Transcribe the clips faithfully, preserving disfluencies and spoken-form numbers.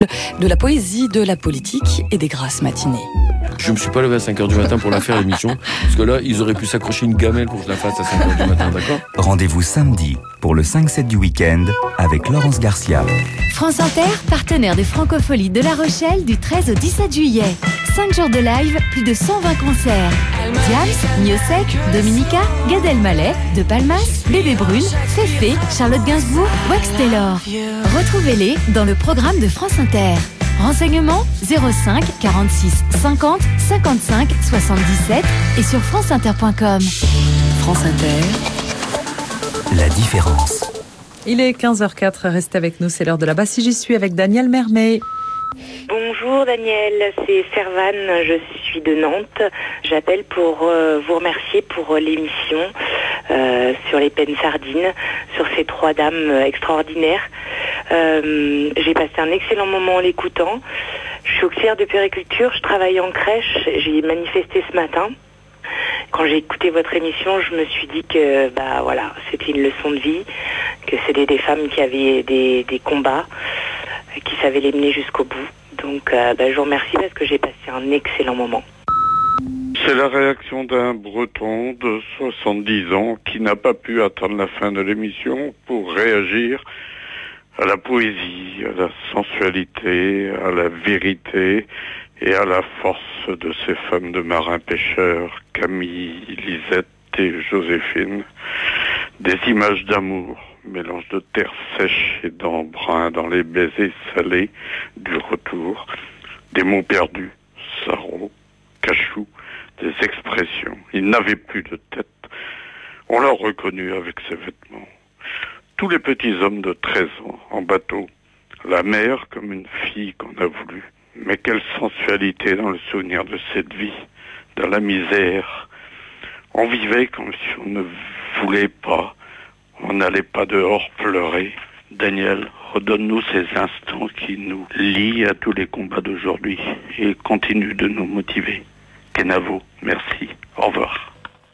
De la poésie, de la politique et des grasses matinées. Je ne me suis pas levé à cinq heures du matin pour la faire, l'émission, parce que là, ils auraient pu s'accrocher une gamelle pour que je la fasse à cinq heures du matin, d'accord? Rendez-vous samedi pour le cinq sept du week-end avec Laurence Garcia. France Inter, partenaire des Francopholies de La Rochelle du treize au dix-sept juillet. cinq jours de live, plus de cent vingt concerts. Diams, Niosek, Dominica, Gad Elmaleh, De Palmas, Bébé Brune, Féfé, Charlotte Gainsbourg, Wax Taylor. Retrouvez-les dans le programme de France Inter. Renseignements zéro cinq quarante-six cinquante cinquante-cinq soixante-dix-sept et sur franceinter point com. France Inter. La différence. Il est quinze heures quatre, restez avec nous, c'est l'heure de la Bah si j'y suis avec Daniel Mermet. Bonjour Daniel, c'est Servane, je suis de Nantes. J'appelle pour euh, vous remercier pour euh, l'émission euh, sur les pennes sardines, sur ces trois dames euh, extraordinaires. Euh, j'ai passé un excellent moment en l'écoutant. Je suis auxiliaire de puériculture, je travaille en crèche, j'ai manifesté ce matin. Quand j'ai écouté votre émission, je me suis dit que bah voilà, c'était une leçon de vie, que c'était des femmes qui avaient des, des combats, qui savaient les mener jusqu'au bout. Donc euh, bah, je vous remercie parce que j'ai passé un excellent moment. C'est la réaction d'un Breton de soixante-dix ans qui n'a pas pu attendre la fin de l'émission pour réagir à la poésie, à la sensualité, à la vérité et à la force de ces femmes de marins-pêcheurs, Camille, Lisette et Joséphine. Des images d'amour, mélange de terre sèche et d'embrun dans les baisers salés du retour, des mots perdus, sarrau, cachou, des expressions. Il n'avait plus de tête. On l'a reconnu avec ses vêtements. Tous les petits hommes de treize ans en bateau, la mer comme une fille qu'on a voulu. Mais quelle sensualité dans le souvenir de cette vie, dans la misère. On vivait comme si on ne voulait pas, on n'allait pas dehors pleurer. Daniel, redonne-nous ces instants qui nous lient à tous les combats d'aujourd'hui et continue de nous motiver. Kenavo, merci. Au revoir.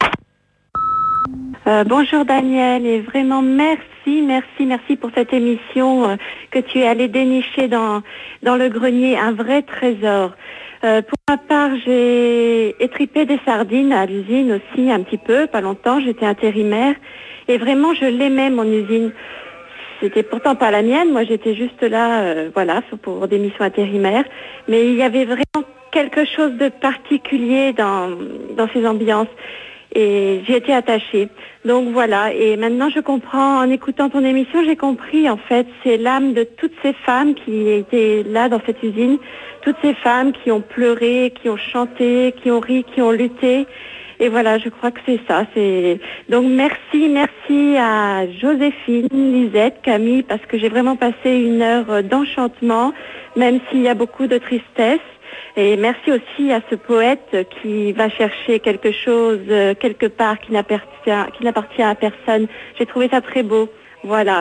Euh, bonjour Daniel, et vraiment merci, merci, merci pour cette émission euh, que tu es allé dénicher dans, dans le grenier, un vrai trésor. Euh, pour ma part, j'ai étripé des sardines à l'usine aussi un petit peu, pas longtemps, j'étais intérimaire, et vraiment je l'aimais mon usine. C'était pourtant pas la mienne, moi j'étais juste là, euh, voilà, pour des missions intérimaires, mais il y avait vraiment quelque chose de particulier dans, dans ces ambiances. Et j'ai été attachée. Donc voilà, et maintenant je comprends, en écoutant ton émission, j'ai compris en fait, c'est l'âme de toutes ces femmes qui étaient là dans cette usine, toutes ces femmes qui ont pleuré, qui ont chanté, qui ont ri, qui ont lutté. Et voilà, je crois que c'est ça. C'est donc merci, merci à Joséphine, Lisette, Camille, parce que j'ai vraiment passé une heure d'enchantement, même s'il y a beaucoup de tristesse. Et merci aussi à ce poète qui va chercher quelque chose euh, quelque part qui n'appartient, qui n'appartient à personne. J'ai trouvé ça très beau. Voilà.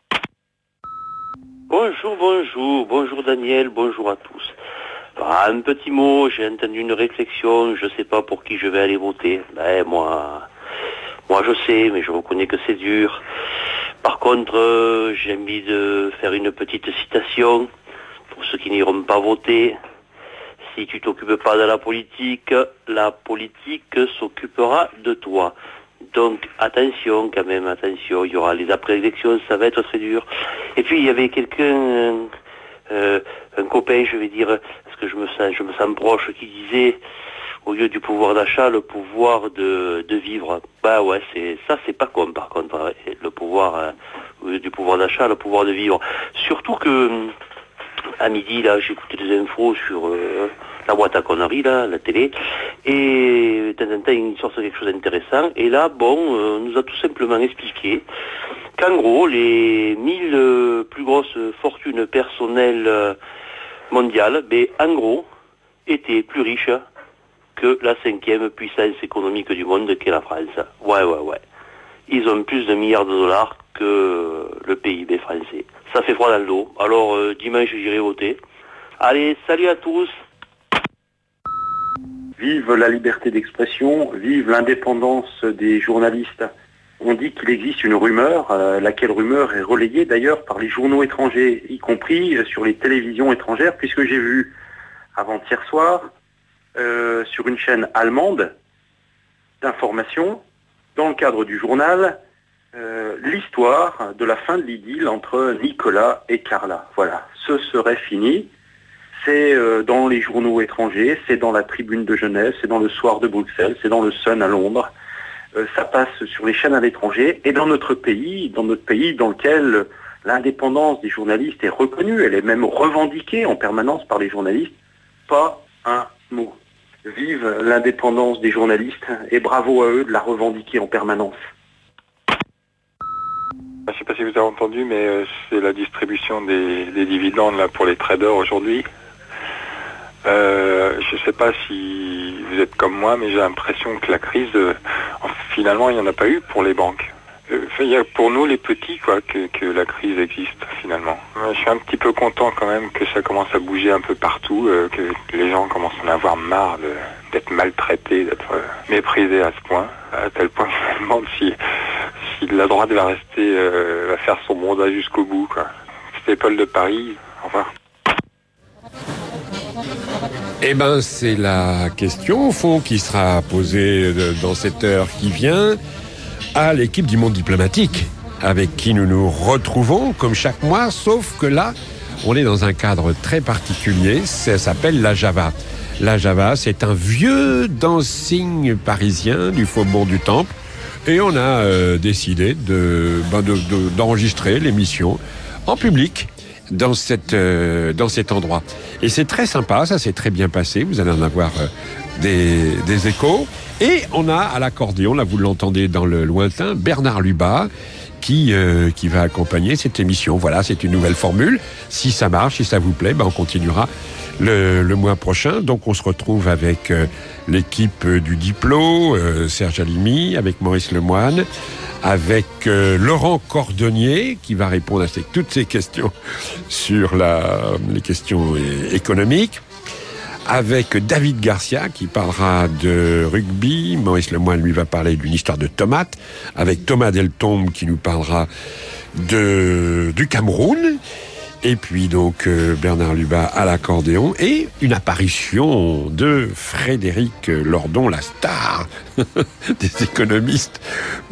Bonjour, bonjour, bonjour Daniel, bonjour à tous. Bah, un petit mot, j'ai entendu une réflexion, je sais pas pour qui je vais aller voter. Ben, moi, moi je sais, mais je reconnais que c'est dur. Par contre, euh, j'ai envie de faire une petite citation pour ceux qui n'iront pas voter. Si tu t'occupes pas de la politique, la politique s'occupera de toi. Donc attention quand même, attention, il y aura les après-élections, ça va être très dur. Et puis il y avait quelqu'un, euh, un copain, je vais dire, parce que je me sens, je me sens proche, qui disait, au lieu du pouvoir d'achat, le pouvoir de, de vivre. Bah ouais, c'est ça, c'est pas con par contre, hein, le pouvoir, euh, au lieu du pouvoir d'achat, le pouvoir de vivre. Surtout que à midi, là, j'écoutais des infos sur euh, la boîte à conneries, là, la télé, et de temps en temps, ils sortent quelque chose d'intéressant, et là, bon, euh, on nous a tout simplement expliqué qu'en gros, les mille euh, plus grosses fortunes personnelles euh, mondiales, ben, en gros, étaient plus riches que la cinquième puissance économique du monde, qu'est la France. Ouais, ouais, ouais. Ils ont plus de milliards de dollars que le P I B français. Ça fait froid dans le dos. Alors, euh, dimanche, j'irai voter. Allez, salut à tous. Vive la liberté d'expression, vive l'indépendance des journalistes. on dit qu'il existe une rumeur, euh, laquelle rumeur est relayée d'ailleurs par les journaux étrangers, y compris euh, sur les télévisions étrangères, puisque j'ai vu avant-hier soir, euh, sur une chaîne allemande d'information, dans le cadre du journal, euh, l'histoire de la fin de l'idylle entre Nicolas et Carla. Voilà, ce serait fini. C'est euh, dans les journaux étrangers, c'est dans la Tribune de Genève, c'est dans le Soir de Bruxelles, c'est dans le Sun à Londres. Euh, ça passe sur les chaînes à l'étranger. Et dans notre pays, dans notre pays dans lequel l'indépendance des journalistes est reconnue, elle est même revendiquée en permanence par les journalistes, pas un mot. Vive l'indépendance des journalistes et bravo à eux de la revendiquer en permanence. Je ne sais pas si vous avez entendu, mais euh, c'est la distribution des, des dividendes là, pour les traders aujourd'hui. Euh, je ne sais pas si vous êtes comme moi, mais j'ai l'impression que la crise, euh, finalement, il n'y en a pas eu pour les banques. Euh, il y a pour nous, les petits, quoi, que, que la crise existe, finalement. Euh, je suis un petit peu content quand même que ça commence à bouger un peu partout, euh, que les gens commencent à en avoir marre de, d'être maltraités, d'être euh, méprisés à ce point, à tel point que je me demande si, si la droite va rester, euh, va faire son mandat jusqu'au bout, quoi. C'était Paul de Paris, au revoir. Eh ben, c'est la question, au fond, qui sera posée dans cette heure qui vient à l'équipe du Monde diplomatique, avec qui nous nous retrouvons, comme chaque mois, sauf que là, on est dans un cadre très particulier, ça s'appelle la Java. La Java, c'est un vieux dancing parisien du Faubourg du Temple, et on a euh, décidé de, ben de, de, d'enregistrer l'émission en public dans, cette, euh, dans cet endroit. Et c'est très sympa, ça s'est très bien passé, vous allez en avoir euh, des, des échos. Et on a à l'accordéon, là vous l'entendez dans le lointain, Bernard Lubat, qui, euh, qui va accompagner cette émission. Voilà, c'est une nouvelle formule. Si ça marche, si ça vous plaît, ben on continuera le, le mois prochain. Donc on se retrouve avec euh, l'équipe du Diplo, euh, Serge Alimi, avec Maurice Lemoine, avec euh, Laurent Cordonnier, qui va répondre à ces, toutes ces questions sur la, les questions é- économiques, avec David Garcia, qui parlera de rugby. Maurice Lemoine, lui, va parler d'une histoire de tomates, avec Thomas Deltombe, qui nous parlera de, du Cameroun. Et puis donc euh, Bernard Lubat à l'accordéon et une apparition de Frédéric Lordon, la star des économistes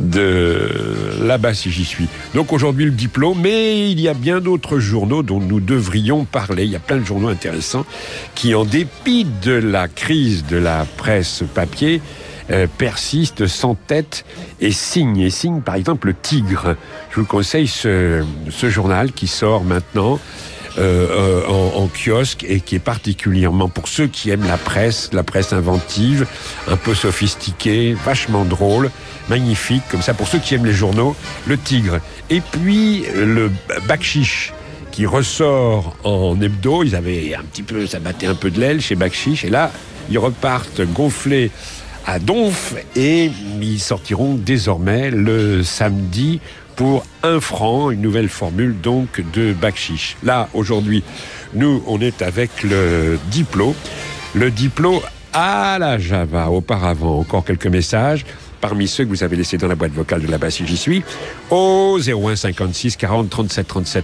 de là-bas si j'y suis. Donc aujourd'hui le diplôme, mais il y a bien d'autres journaux dont nous devrions parler. Il y a plein de journaux intéressants qui, en dépit de la crise de la presse papier, Euh, persiste, s'entête et signe. Et signe, par exemple, le Tigre. Je vous conseille ce, ce journal qui sort maintenant euh, euh, en, en kiosque et qui est particulièrement pour ceux qui aiment la presse, la presse inventive, un peu sophistiquée, vachement drôle, magnifique, comme ça, pour ceux qui aiment les journaux, le Tigre. Et puis, le Bakchiche, qui ressort en hebdo. Ils avaient un petit peu, ça battait un peu de l'aile chez Bakchiche, et là, ils repartent gonflés à Donf, et ils sortiront désormais le samedi pour un franc, une nouvelle formule donc de Bakchiche. Là, aujourd'hui, nous, on est avec le Diplo, le Diplo à la Java. Auparavant, encore quelques messages, parmi ceux que vous avez laissés dans la boîte vocale de là-bas si j'y suis, au zéro un cinquante-six quarante trente-sept trente-sept.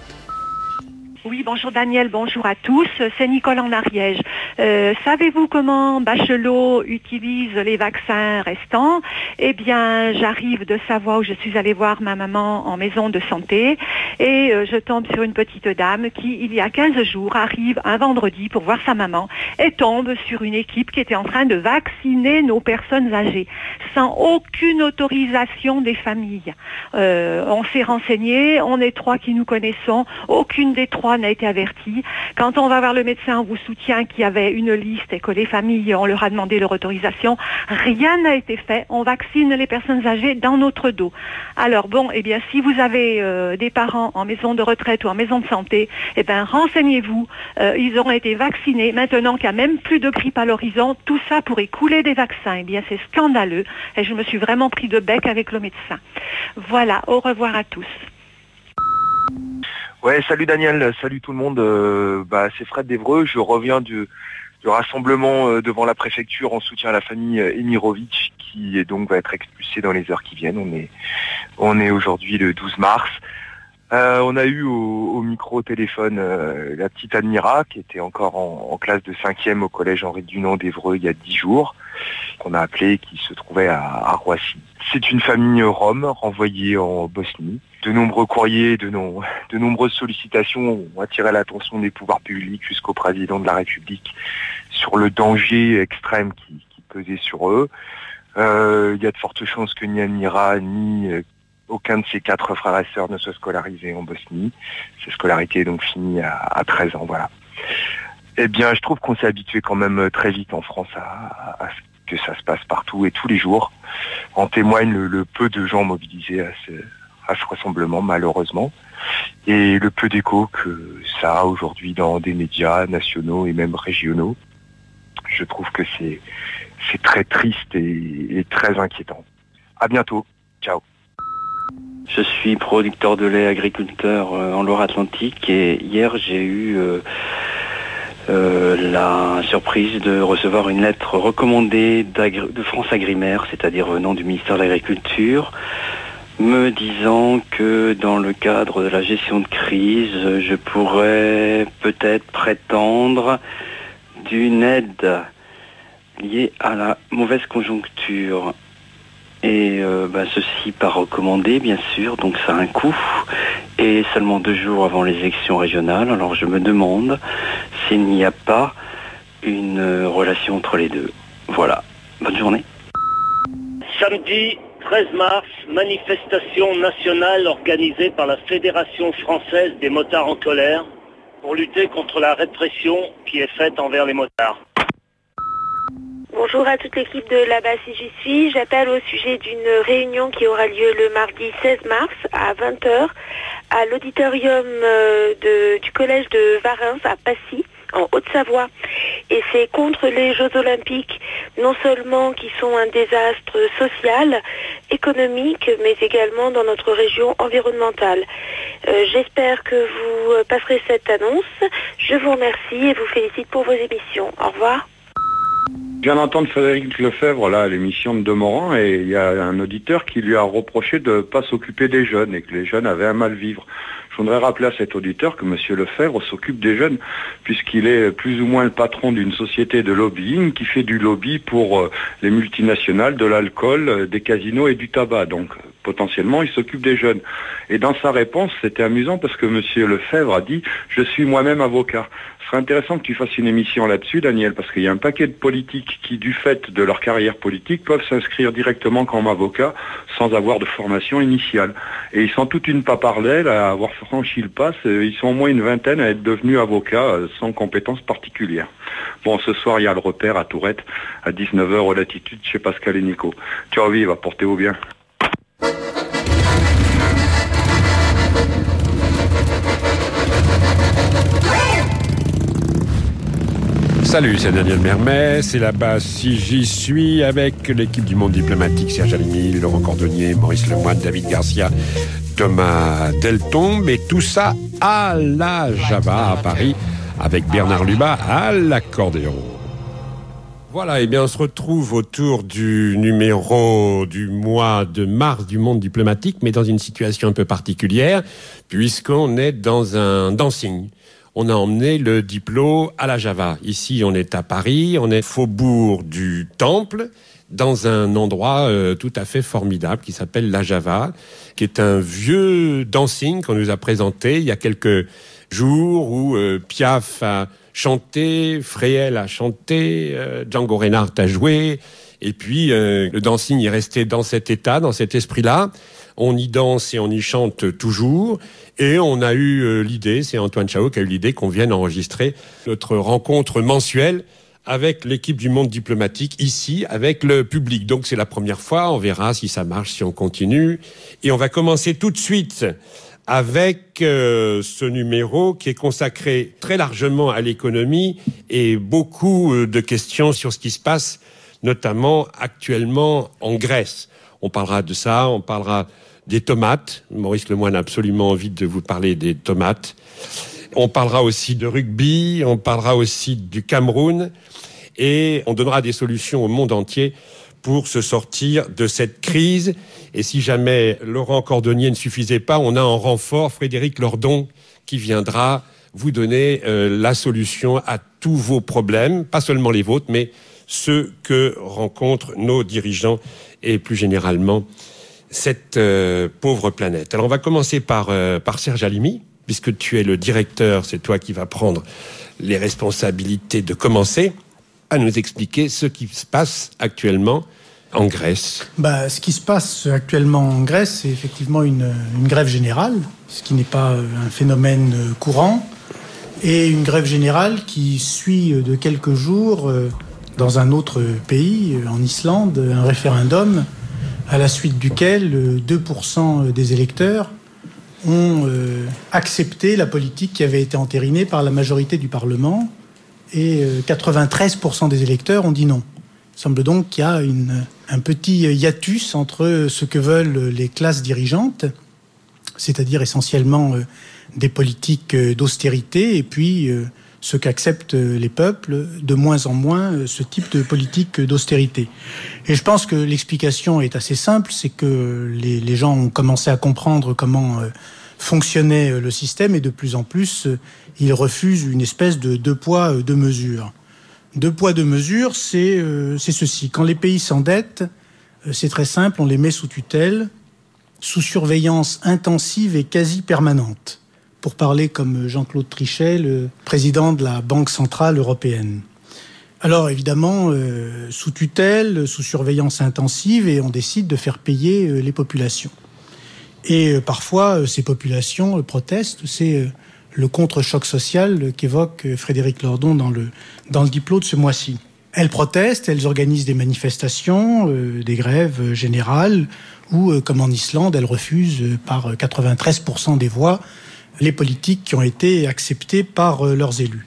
Oui, bonjour Daniel, bonjour à tous, c'est Nicole en Ariège. Euh, savez-vous comment Bachelot utilise les vaccins restants? Eh bien, j'arrive de Savoie où je suis allée voir ma maman en maison de santé et euh, je tombe sur une petite dame qui, il y a quinze jours, arrive un vendredi pour voir sa maman et tombe sur une équipe qui était en train de vacciner nos personnes âgées sans aucune autorisation des familles. Euh, on s'est renseigné, on est trois qui nous connaissons, aucune des trois n'a été avertie. Quand on va voir le médecin, on vous soutient qu'il y avait une liste et que les familles, on leur a demandé leur autorisation. Rien n'a été fait. On vaccine les personnes âgées dans notre dos. Alors bon, eh bien, si vous avez euh, des parents en maison de retraite ou en maison de santé, eh bien, renseignez-vous. Euh, ils auront été vaccinés. Maintenant qu'il n'y a même plus de grippe à l'horizon, tout ça pourrait couler des vaccins. Eh bien, c'est scandaleux. Et je me suis vraiment pris de bec avec le médecin. Voilà, au revoir à tous. Ouais, salut Daniel, salut tout le monde. Euh, bah, c'est Fred d'Evreux. Je reviens du, le rassemblement euh, devant la préfecture en soutien à la famille euh, Emirovic, qui est donc va être expulsée dans les heures qui viennent. On est, on est aujourd'hui le douze mars. Euh, on a eu au, au micro au téléphone euh, la petite Admira, qui était encore en, en classe de cinquième au collège Henri Dunant d'Évreux il y a dix jours, qu'on a appelé, qui se trouvait à, à Roissy. C'est une famille rome renvoyée en Bosnie. De nombreux courriers, de, non, de nombreuses sollicitations ont attiré l'attention des pouvoirs publics jusqu'au président de la République sur le danger extrême qui, qui pesait sur eux. Euh, il y a de fortes chances que ni Admira ni euh, aucun de ses quatre frères et sœurs ne soit scolarisé en Bosnie. Sa scolarité est donc finie à, à treize ans, voilà. Eh bien, je trouve qu'on s'est habitué quand même très vite en France à, à, à ce que ça se passe partout et tous les jours. En témoigne le, le peu de gens mobilisés à ce, à ce rassemblement, malheureusement, et le peu d'écho que ça a aujourd'hui dans des médias nationaux et même régionaux. Je trouve que c'est, c'est très triste et, et très inquiétant. À bientôt. Ciao. Je suis producteur de lait agriculteur euh, en Loire-Atlantique et hier j'ai eu euh, euh, la surprise de recevoir une lettre recommandée de France Agrimaire, c'est-à-dire venant du ministère de l'Agriculture, me disant que dans le cadre de la gestion de crise, je pourrais peut-être prétendre d'une aide liée à la mauvaise conjoncture. Et euh, bah, ceci par recommandé, bien sûr, donc ça a un coût, et seulement deux jours avant les élections régionales. Alors je me demande s'il n'y a pas une euh, relation entre les deux. Voilà, bonne journée. Samedi treize mars, manifestation nationale organisée par la Fédération française des motards en colère pour lutter contre la répression qui est faite envers les motards. Bonjour à toute l'équipe de Là-bas si j'y suis. J'appelle au sujet d'une réunion qui aura lieu le mardi seize mars à vingt heures à l'auditorium de, du collège de Varins à Passy, en Haute-Savoie. Et c'est contre les Jeux Olympiques, non seulement qui sont un désastre social, économique, mais également dans notre région environnementale. Euh, j'espère que vous passerez cette annonce. Je vous remercie et vous félicite pour vos émissions. Au revoir. Je viens d'entendre Frédéric Lefebvre là, à l'émission de Demorand, et il y a un auditeur qui lui a reproché de ne pas s'occuper des jeunes et que les jeunes avaient un mal vivre. Je voudrais rappeler à cet auditeur que M. Lefebvre s'occupe des jeunes, puisqu'il est plus ou moins le patron d'une société de lobbying qui fait du lobby pour euh, les multinationales, de l'alcool, euh, des casinos et du tabac. Donc potentiellement, il s'occupe des jeunes. Et dans sa réponse, c'était amusant parce que M. Lefebvre a dit « Je suis moi-même avocat ». Ce serait intéressant que tu fasses une émission là-dessus, Daniel, parce qu'il y a un paquet de politiques qui, du fait de leur carrière politique, peuvent s'inscrire directement comme avocats sans avoir de formation initiale. Et ils sont toute une pappardelle à avoir franchi le pas. Ils sont au moins une vingtaine à être devenus avocats sans compétences particulières. Bon, ce soir, il y a le repère à Tourette, à dix-neuf heures au Latitude, chez Pascal et Nico. Ciao, vive, portez-vous bien. Salut, c'est Daniel Mermet, c'est Là-bas si j'y suis, avec l'équipe du Monde diplomatique, Serge Alimi, Laurent Cordonnier, Maurice Lemoine, David Garcia, Thomas Deltombe, et tout ça à la Java à Paris, avec Bernard Lubat à l'accordéon. Voilà, et bien on se retrouve autour du numéro du mois de mars du Monde diplomatique, mais dans une situation un peu particulière, puisqu'on est dans un dancing. On a emmené le Diplo à la Java. Ici, on est à Paris, on est faubourg du Temple, dans un endroit euh, tout à fait formidable qui s'appelle la Java, qui est un vieux dancing qu'on nous a présenté il y a quelques jours, où euh, Piaf a chanté, Fréhel a chanté, euh, Django Reinhardt a joué, et puis euh, le dancing est resté dans cet état, dans cet esprit-là. On y danse et on y chante toujours. Et on a eu euh, l'idée, c'est Antoine Chao qui a eu l'idée qu'on vienne enregistrer notre rencontre mensuelle avec l'équipe du Monde diplomatique ici, avec le public. Donc c'est la première fois, on verra si ça marche, si on continue. Et on va commencer tout de suite avec euh, ce numéro qui est consacré très largement à l'économie et beaucoup euh, de questions sur ce qui se passe, notamment actuellement en Grèce. On parlera de ça, on parlera des tomates. Maurice Lemoine a absolument envie de vous parler des tomates. On parlera aussi de rugby, on parlera aussi du Cameroun et on donnera des solutions au monde entier pour se sortir de cette crise. Et si jamais Laurent Cordonnier ne suffisait pas, on a en renfort Frédéric Lordon qui viendra vous donner euh, la solution à tous vos problèmes, pas seulement les vôtres, mais ceux que rencontrent nos dirigeants et plus généralement cette euh, pauvre planète. Alors on va commencer par, euh, par Serge Halimi, puisque tu es le directeur, c'est toi qui vas prendre les responsabilités de commencer à nous expliquer ce qui se passe actuellement en Grèce. Bah, ce qui se passe actuellement en Grèce, c'est effectivement une, une grève générale, ce qui n'est pas un phénomène courant, et une grève générale qui suit de quelques jours, dans un autre pays, en Islande, un référendum à la suite duquel deux pour cent des électeurs ont accepté la politique qui avait été entérinée par la majorité du Parlement, et quatre-vingt-treize pour cent des électeurs ont dit non. Il semble donc qu'il y a une, un petit hiatus entre ce que veulent les classes dirigeantes, c'est-à-dire essentiellement des politiques d'austérité, et puis ce qu'acceptent les peuples, de moins en moins ce type de politique d'austérité. Et je pense que l'explication est assez simple, c'est que les, les gens ont commencé à comprendre comment fonctionnait le système, et de plus en plus, ils refusent une espèce de deux poids, deux mesures. Deux poids, deux mesures, c'est euh, c'est ceci. Quand les pays s'endettent, euh, c'est très simple, on les met sous tutelle, sous surveillance intensive et quasi permanente, pour parler comme Jean-Claude Trichet, le président de la Banque Centrale Européenne. Alors évidemment, euh, sous tutelle, sous surveillance intensive, et on décide de faire payer euh, les populations. Et euh, parfois, euh, ces populations euh, protestent, c'est euh, le contre-choc social qu'évoque Frédéric Lordon dans le, dans le diplôme de ce mois-ci. Elles protestent, elles organisent des manifestations, euh, des grèves générales, ou, euh, comme en Islande, elles refusent euh, par quatre-vingt-treize pour cent des voix les politiques qui ont été acceptées par euh, leurs élus.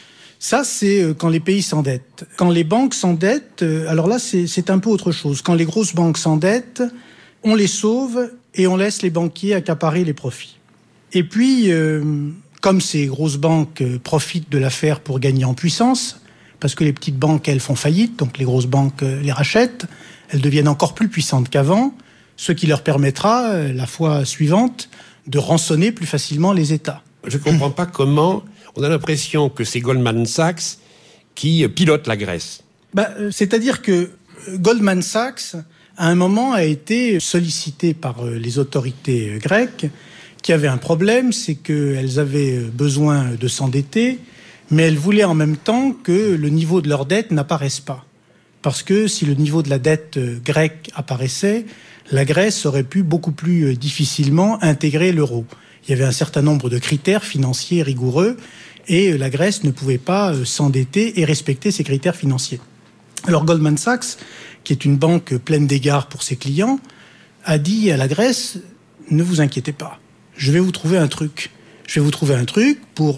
Ça, c'est euh, quand les pays s'endettent. Quand les banques s'endettent, euh, alors là, c'est, c'est un peu autre chose. Quand les grosses banques s'endettent, on les sauve et on laisse les banquiers accaparer les profits. Et puis... Euh, Comme ces grosses banques profitent de l'affaire pour gagner en puissance, parce que les petites banques, elles, font faillite, donc les grosses banques les rachètent, elles deviennent encore plus puissantes qu'avant, ce qui leur permettra, la fois suivante, de rançonner plus facilement les États. Je ne comprends pas comment on a l'impression que c'est Goldman Sachs qui pilote la Grèce. Bah, c'est-à-dire que Goldman Sachs, à un moment, a été sollicité par les autorités grecques, qui avaient un problème, c'est qu'elles avaient besoin de s'endetter, mais elles voulaient en même temps que le niveau de leur dette n'apparaisse pas. Parce que si le niveau de la dette grecque apparaissait, la Grèce aurait pu beaucoup plus difficilement intégrer l'euro. Il y avait un certain nombre de critères financiers rigoureux, et la Grèce ne pouvait pas s'endetter et respecter ces critères financiers. Alors Goldman Sachs, qui est une banque pleine d'égards pour ses clients, a dit à la Grèce, ne vous inquiétez pas. Je vais vous trouver un truc. Je vais vous trouver un truc pour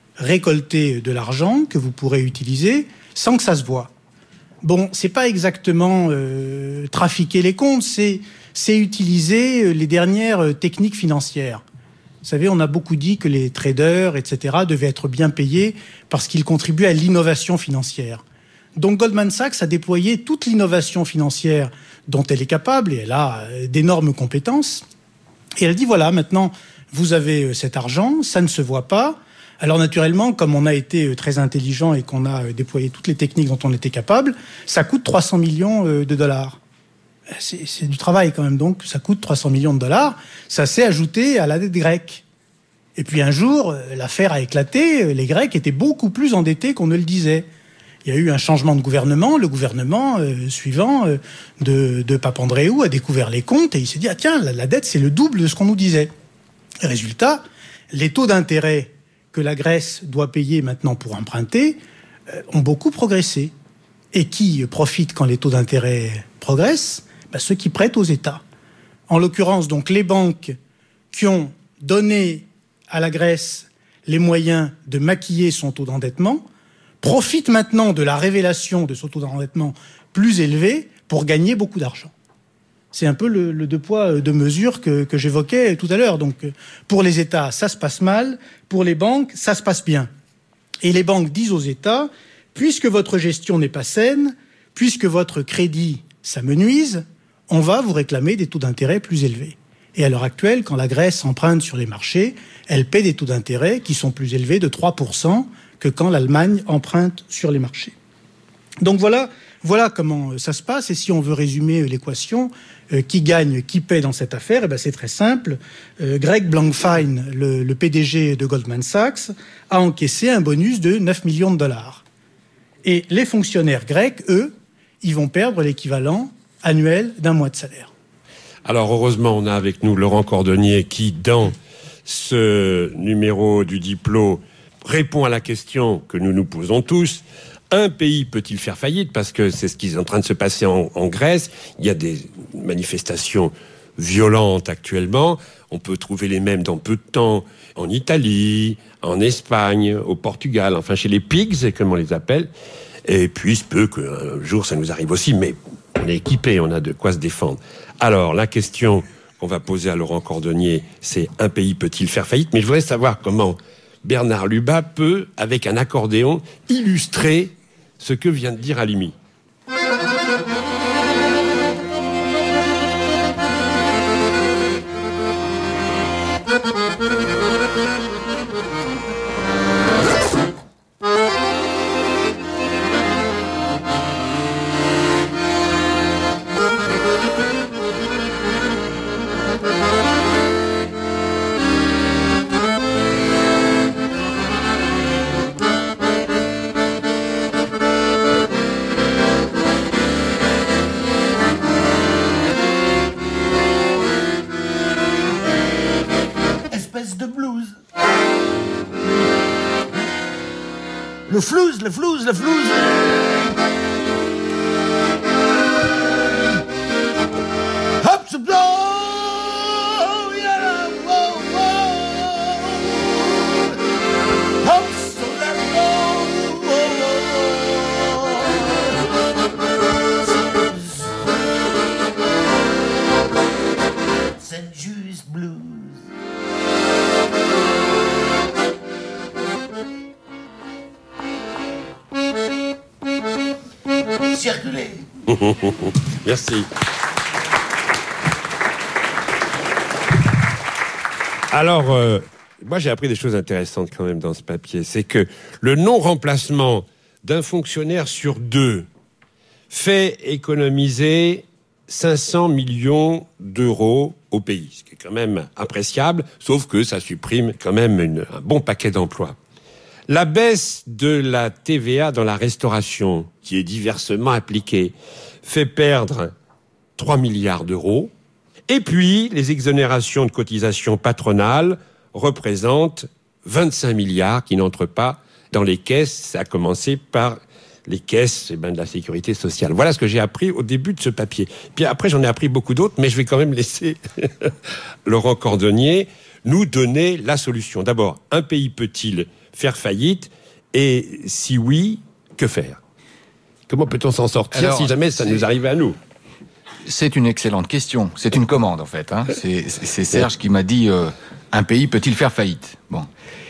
récolter de l'argent que vous pourrez utiliser sans que ça se voie. Bon, c'est pas exactement euh, trafiquer les comptes, c'est, c'est utiliser les dernières techniques financières. Vous savez, on a beaucoup dit que les traders, et cetera, devaient être bien payés parce qu'ils contribuaient à l'innovation financière. Donc Goldman Sachs a déployé toute l'innovation financière dont elle est capable, et elle a d'énormes compétences. Et elle dit, voilà, maintenant, vous avez cet argent, ça ne se voit pas. Alors naturellement, comme on a été très intelligent et qu'on a déployé toutes les techniques dont on était capable, ça coûte trois cents millions de dollars. C'est, c'est du travail quand même, donc ça coûte trois cents millions de dollars. Ça s'est ajouté à la dette grecque. Et puis un jour, l'affaire a éclaté, les Grecs étaient beaucoup plus endettés qu'on ne le disait. Il y a eu un changement de gouvernement. Le gouvernement euh, suivant euh, de, de Papandréou a découvert les comptes et il s'est dit « Ah tiens, la, la dette, c'est le double de ce qu'on nous disait. » Résultat, les taux d'intérêt que la Grèce doit payer maintenant pour emprunter euh, ont beaucoup progressé. Et qui profite quand les taux d'intérêt progressent? Ben, ceux qui prêtent aux États. En l'occurrence, donc, les banques qui ont donné à la Grèce les moyens de maquiller son taux d'endettement profite maintenant de la révélation de ce taux d'endettement plus élevé pour gagner beaucoup d'argent. C'est un peu le, le deux poids, deux mesures que, que j'évoquais tout à l'heure. Donc, pour les États, ça se passe mal. Pour les banques, ça se passe bien. Et les banques disent aux États, puisque votre gestion n'est pas saine, puisque votre crédit s'amenuise, on va vous réclamer des taux d'intérêt plus élevés. Et à l'heure actuelle, quand la Grèce emprunte sur les marchés, elle paie des taux d'intérêt qui sont plus élevés de trois pour cent que quand l'Allemagne emprunte sur les marchés. Donc voilà, voilà comment ça se passe. Et si on veut résumer l'équation, euh, qui gagne, qui paie dans cette affaire, eh ben c'est très simple. Euh, Greg Blankfein, le, le P D G de Goldman Sachs, a encaissé un bonus de neuf millions de dollars. Et les fonctionnaires grecs, eux, ils vont perdre l'équivalent annuel d'un mois de salaire. Alors heureusement, on a avec nous Laurent Cordonnier qui, dans ce numéro du Diplo, répond à la question que nous nous posons tous. Un pays peut-il faire faillite? Parce que c'est ce qui est en train de se passer en, en Grèce. Il y a des manifestations violentes actuellement. On peut trouver les mêmes dans peu de temps en Italie, en Espagne, au Portugal, enfin chez les pigs, comme on les appelle. Et puis, il se peut qu'un jour, ça nous arrive aussi, mais on est équipé, on a de quoi se défendre. Alors, la question qu'on va poser à Laurent Cordonnier, c'est un pays peut-il faire faillite? Mais je voudrais savoir comment Bernard Lubat peut, avec un accordéon, illustrer ce que vient de dire Halimi. Le flouze, le flouze, le flouze. Hop, ce blow, yalla, wow, wow. Hop, so let go, wow. C'est juste blues. Circuler. Merci. Alors, euh, moi j'ai appris des choses intéressantes quand même dans ce papier. C'est que le non-remplacement d'un fonctionnaire sur deux fait économiser cinq cents millions d'euros au pays, ce qui est quand même appréciable, sauf que ça supprime quand même une, un bon paquet d'emplois. La baisse de la T V A dans la restauration, qui est diversement appliquée, fait perdre trois milliards d'euros. Et puis, les exonérations de cotisations patronales représentent vingt-cinq milliards qui n'entrent pas dans les caisses, à commencer par les caisses eh ben, de la sécurité sociale. Voilà ce que j'ai appris au début de ce papier. Puis après, j'en ai appris beaucoup d'autres, mais je vais quand même laisser Laurent Cordonnier nous donner la solution. D'abord, un pays peut-il faire faillite? Et si oui, que faire? Comment peut-on s'en sortir Alors, si jamais ça nous arrivait à nous? C'est une excellente question. C'est une commande, en fait. Hein. C'est, c'est Serge qui m'a dit euh, un pays peut-il faire faillite? Bon.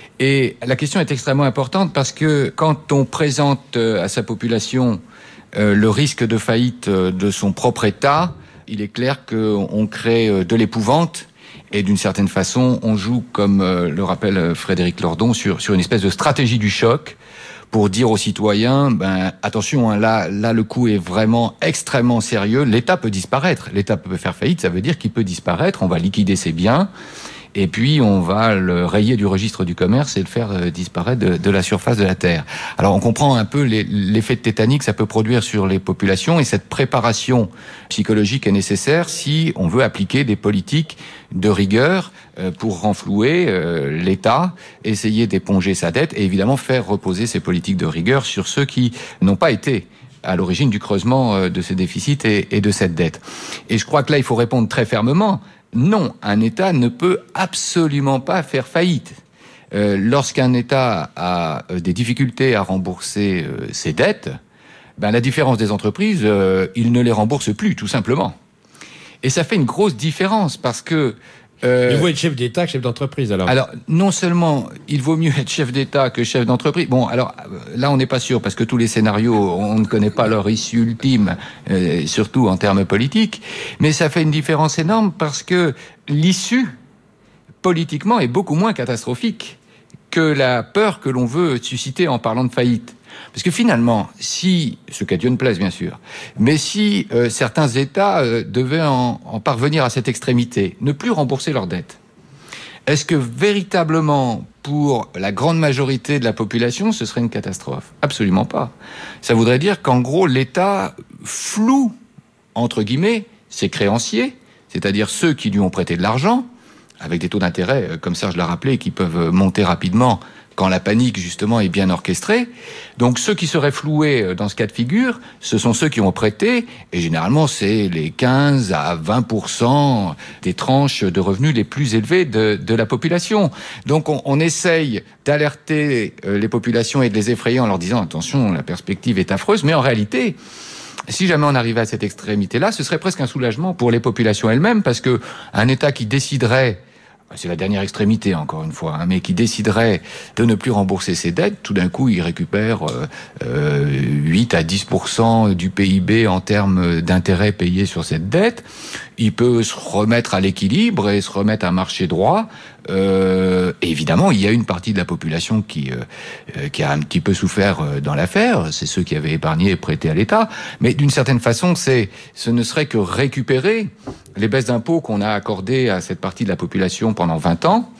Et la question est extrêmement importante parce que quand on présente euh, à sa population euh, le risque de faillite euh, de son propre État, il est clair qu'on crée euh, de l'épouvante. Et d'une certaine façon, on joue, comme euh, le rappelle Frédéric Lordon, sur, sur une espèce de stratégie du choc pour dire aux citoyens, ben attention, hein, là, là le coup est vraiment extrêmement sérieux. L'État peut disparaître. L'État peut faire faillite, ça veut dire qu'il peut disparaître. On va liquider ses biens. Et puis, on va le rayer du registre du commerce et le faire euh, disparaître de, de la surface de la Terre. Alors, on comprend un peu les, l'effet tétanique que ça peut produire sur les populations. Et cette préparation psychologique est nécessaire si on veut appliquer des politiques de rigueur euh, pour renflouer euh, l'État, essayer d'éponger sa dette et évidemment faire reposer ces politiques de rigueur sur ceux qui n'ont pas été à l'origine du creusement euh, de ces déficits et, et de cette dette. Et je crois que là, il faut répondre très fermement. Non, un État ne peut absolument pas faire faillite. Euh, lorsqu'un État a euh, des difficultés à rembourser euh, ses dettes, ben, la différence des entreprises, euh, il ne les rembourse plus, tout simplement. Et ça fait une grosse différence parce que... Euh, il vaut être chef d'État que chef d'entreprise, alors. Alors, non seulement il vaut mieux être chef d'État que chef d'entreprise. Bon, alors là, on n'est pas sûr parce que tous les scénarios, on ne connaît pas leur issue ultime, euh, surtout en termes politiques. Mais ça fait une différence énorme parce que l'issue, politiquement, est beaucoup moins catastrophique que la peur que l'on veut susciter en parlant de faillite. Parce que finalement, si, ce qu'à Dieu ne plaise bien sûr, mais si euh, certains États euh, devaient en, en parvenir à cette extrémité, ne plus rembourser leurs dettes, est-ce que véritablement, pour la grande majorité de la population, ce serait une catastrophe? Absolument pas. Ça voudrait dire qu'en gros, l'État floue, entre guillemets, ses créanciers, c'est-à-dire ceux qui lui ont prêté de l'argent, avec des taux d'intérêt, comme Serge l'a rappelé, qui peuvent monter rapidement quand la panique, justement, est bien orchestrée. Donc, ceux qui seraient floués dans ce cas de figure, ce sont ceux qui ont prêté, et généralement, c'est les quinze à vingt pour cent des tranches de revenus les plus élevées de, de la population. Donc, on, on essaye d'alerter les populations et de les effrayer en leur disant « Attention, la perspective est affreuse », mais en réalité... Si jamais on arrivait à cette extrémité-là, ce serait presque un soulagement pour les populations elles-mêmes, parce que un État qui déciderait, c'est la dernière extrémité encore une fois, hein, mais qui déciderait de ne plus rembourser ses dettes, tout d'un coup il récupère euh, euh, huit à dix pour cent du P I B en termes d'intérêts payés sur cette dette. Il peut se remettre à l'équilibre et se remettre à marcher droit. Euh, évidemment, il y a une partie de la population qui euh, qui a un petit peu souffert dans l'affaire. C'est ceux qui avaient épargné et prêté à l'État. Mais d'une certaine façon, c'est ce ne serait que récupérer les baisses d'impôts qu'on a accordées à cette partie de la population pendant vingt ans.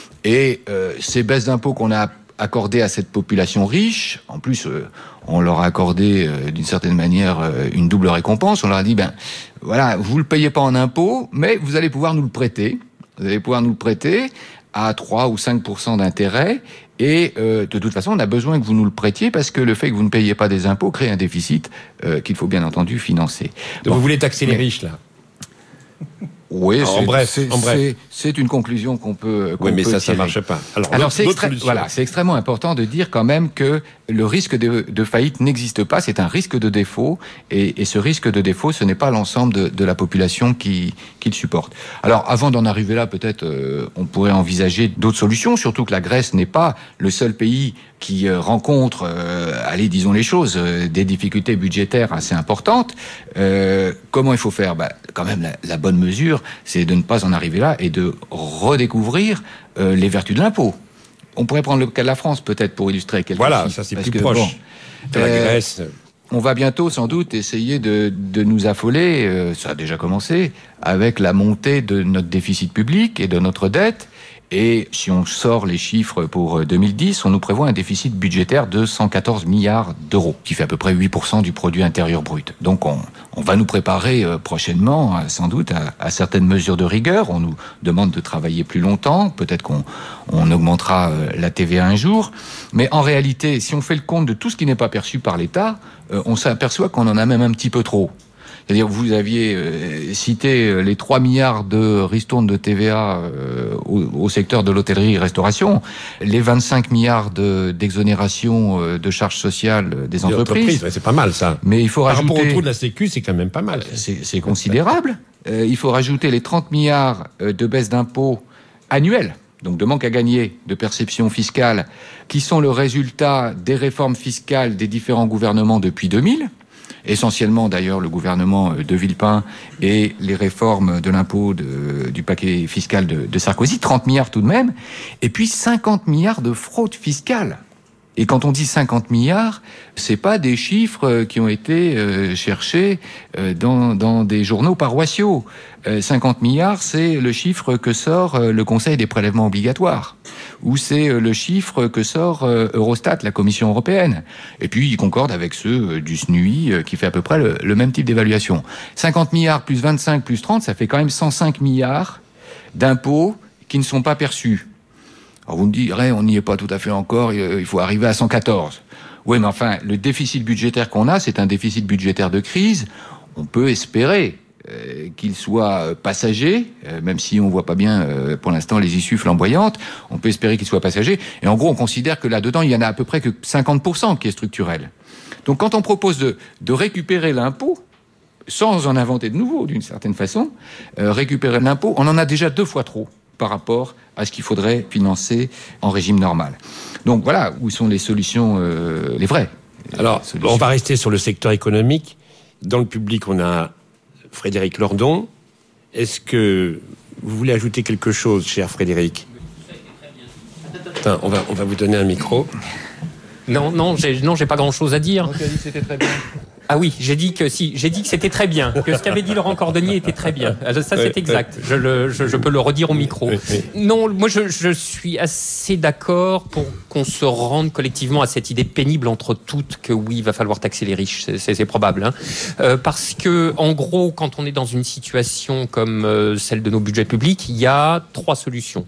Et euh, ces baisses d'impôts qu'on a accordées à cette population riche, en plus, euh, on leur a accordé euh, d'une certaine manière euh, une double récompense. On leur a dit, ben voilà, vous le payez pas en impôts, mais vous allez pouvoir nous le prêter. Vous allez pouvoir nous le prêter à trois ou cinq pour cent d'intérêt. Et euh, de toute façon, on a besoin que vous nous le prêtiez parce que le fait que vous ne payiez pas des impôts crée un déficit euh, qu'il faut bien entendu financer. Donc bon, vous voulez taxer mais, les riches, là? Oui, en bref, c'est, en bref. c'est une conclusion qu'on peut. Qu'on oui, mais peut ça, tirer. ça marche pas. Alors, Alors c'est, extré- voilà, c'est extrêmement important de dire quand même que le risque de, de faillite n'existe pas. C'est un risque de défaut, et, et ce risque de défaut, ce n'est pas l'ensemble de, de la population qui, qui le supporte. Alors, avant d'en arriver là, peut-être, euh, on pourrait envisager d'autres solutions. Surtout que la Grèce n'est pas le seul pays qui euh, rencontre, euh, allez, disons les choses, euh, des difficultés budgétaires assez importantes. Euh, comment il faut faire? Bah, quand même, la, la bonne mesure, c'est de ne pas en arriver là et de redécouvrir euh, les vertus de l'impôt. On pourrait prendre le cas de la France, peut-être, pour illustrer quelques Voilà, chiffres, ça c'est parce plus que, proche bon, de la euh, Grèce. On va bientôt, sans doute, essayer de, de nous affoler, euh, ça a déjà commencé, avec la montée de notre déficit public et de notre dette. Et si on sort les chiffres pour deux mille dix, on nous prévoit un déficit budgétaire de cent quatorze milliards d'euros, qui fait à peu près huit pour cent du produit intérieur brut. Donc on, on va nous préparer euh, prochainement, euh, sans doute, à, à certaines mesures de rigueur. On nous demande de travailler plus longtemps, peut-être qu'on on augmentera euh, la T V A un jour. Mais en réalité, si on fait le compte de tout ce qui n'est pas perçu par l'État, euh, on s'aperçoit qu'on en a même un petit peu trop. C'est-à-dire, vous aviez euh, cité les trois milliards de ristournes de T V A euh, au, au secteur de l'hôtellerie-restauration, les vingt-cinq milliards de, d'exonération euh, de charges sociales des entreprises. Ouais, c'est pas mal, ça. Mais il faut Par rajouter... rapport au taux de la Sécu, c'est quand même pas mal. C'est, c'est considérable. Euh, il faut rajouter les trente milliards de baisse d'impôts annuels, donc de manque à gagner, de perception fiscale, qui sont le résultat des réformes fiscales des différents gouvernements depuis deux mille. Essentiellement d'ailleurs le gouvernement de Villepin et les réformes de l'impôt de, du paquet fiscal de, de Sarkozy, trente milliards tout de même, et puis cinquante milliards de fraude fiscale. Et quand on dit cinquante milliards, c'est pas des chiffres qui ont été euh, cherchés euh, dans, dans des journaux paroissiaux. Euh, cinquante milliards, c'est le chiffre que sort euh, le Conseil des prélèvements obligatoires, ou c'est euh, le chiffre que sort euh, Eurostat, la Commission européenne. Et puis, il concorde avec ceux euh, du S N U I, euh, qui fait à peu près le, le même type d'évaluation. cinquante milliards plus vingt-cinq plus trente, ça fait quand même cent cinq milliards d'impôts qui ne sont pas perçus. Alors vous me direz, on n'y est pas tout à fait encore, il faut arriver à cent quatorze. Oui, mais enfin, le déficit budgétaire qu'on a, c'est un déficit budgétaire de crise. On peut espérer euh, qu'il soit passager, euh, même si on voit pas bien euh, pour l'instant les issues flamboyantes, on peut espérer qu'il soit passager. Et en gros, on considère que là-dedans, il y en a à peu près que cinquante pour cent qui est structurel. Donc quand on propose de, de récupérer l'impôt, sans en inventer de nouveau, d'une certaine façon, euh, récupérer l'impôt, on en a déjà deux fois trop par rapport à ce qu'il faudrait financer en régime normal. Donc voilà où sont les solutions, euh, les vraies. Alors, on va rester sur le secteur économique. Dans le public, on a Frédéric Lordon. Est-ce que vous voulez ajouter quelque chose, cher Frédéric ? Attends, on va, on va vous donner un micro. Non, non, j'ai, non, j'ai pas grand-chose à dire. Donc, tu as dit que c'était très bien. Ah oui, j'ai dit que si, j'ai dit que c'était très bien, que ce qu'avait dit Laurent Cordonnier était très bien. Alors ça, c'est exact. Je, le, je, je peux le redire au micro. Non, moi, je, je suis assez d'accord pour qu'on se rende collectivement à cette idée pénible entre toutes que oui, il va falloir taxer les riches. C'est, c'est, c'est probable, hein. Euh, parce que, en gros, quand on est dans une situation comme euh, celle de nos budgets publics, il y a trois solutions.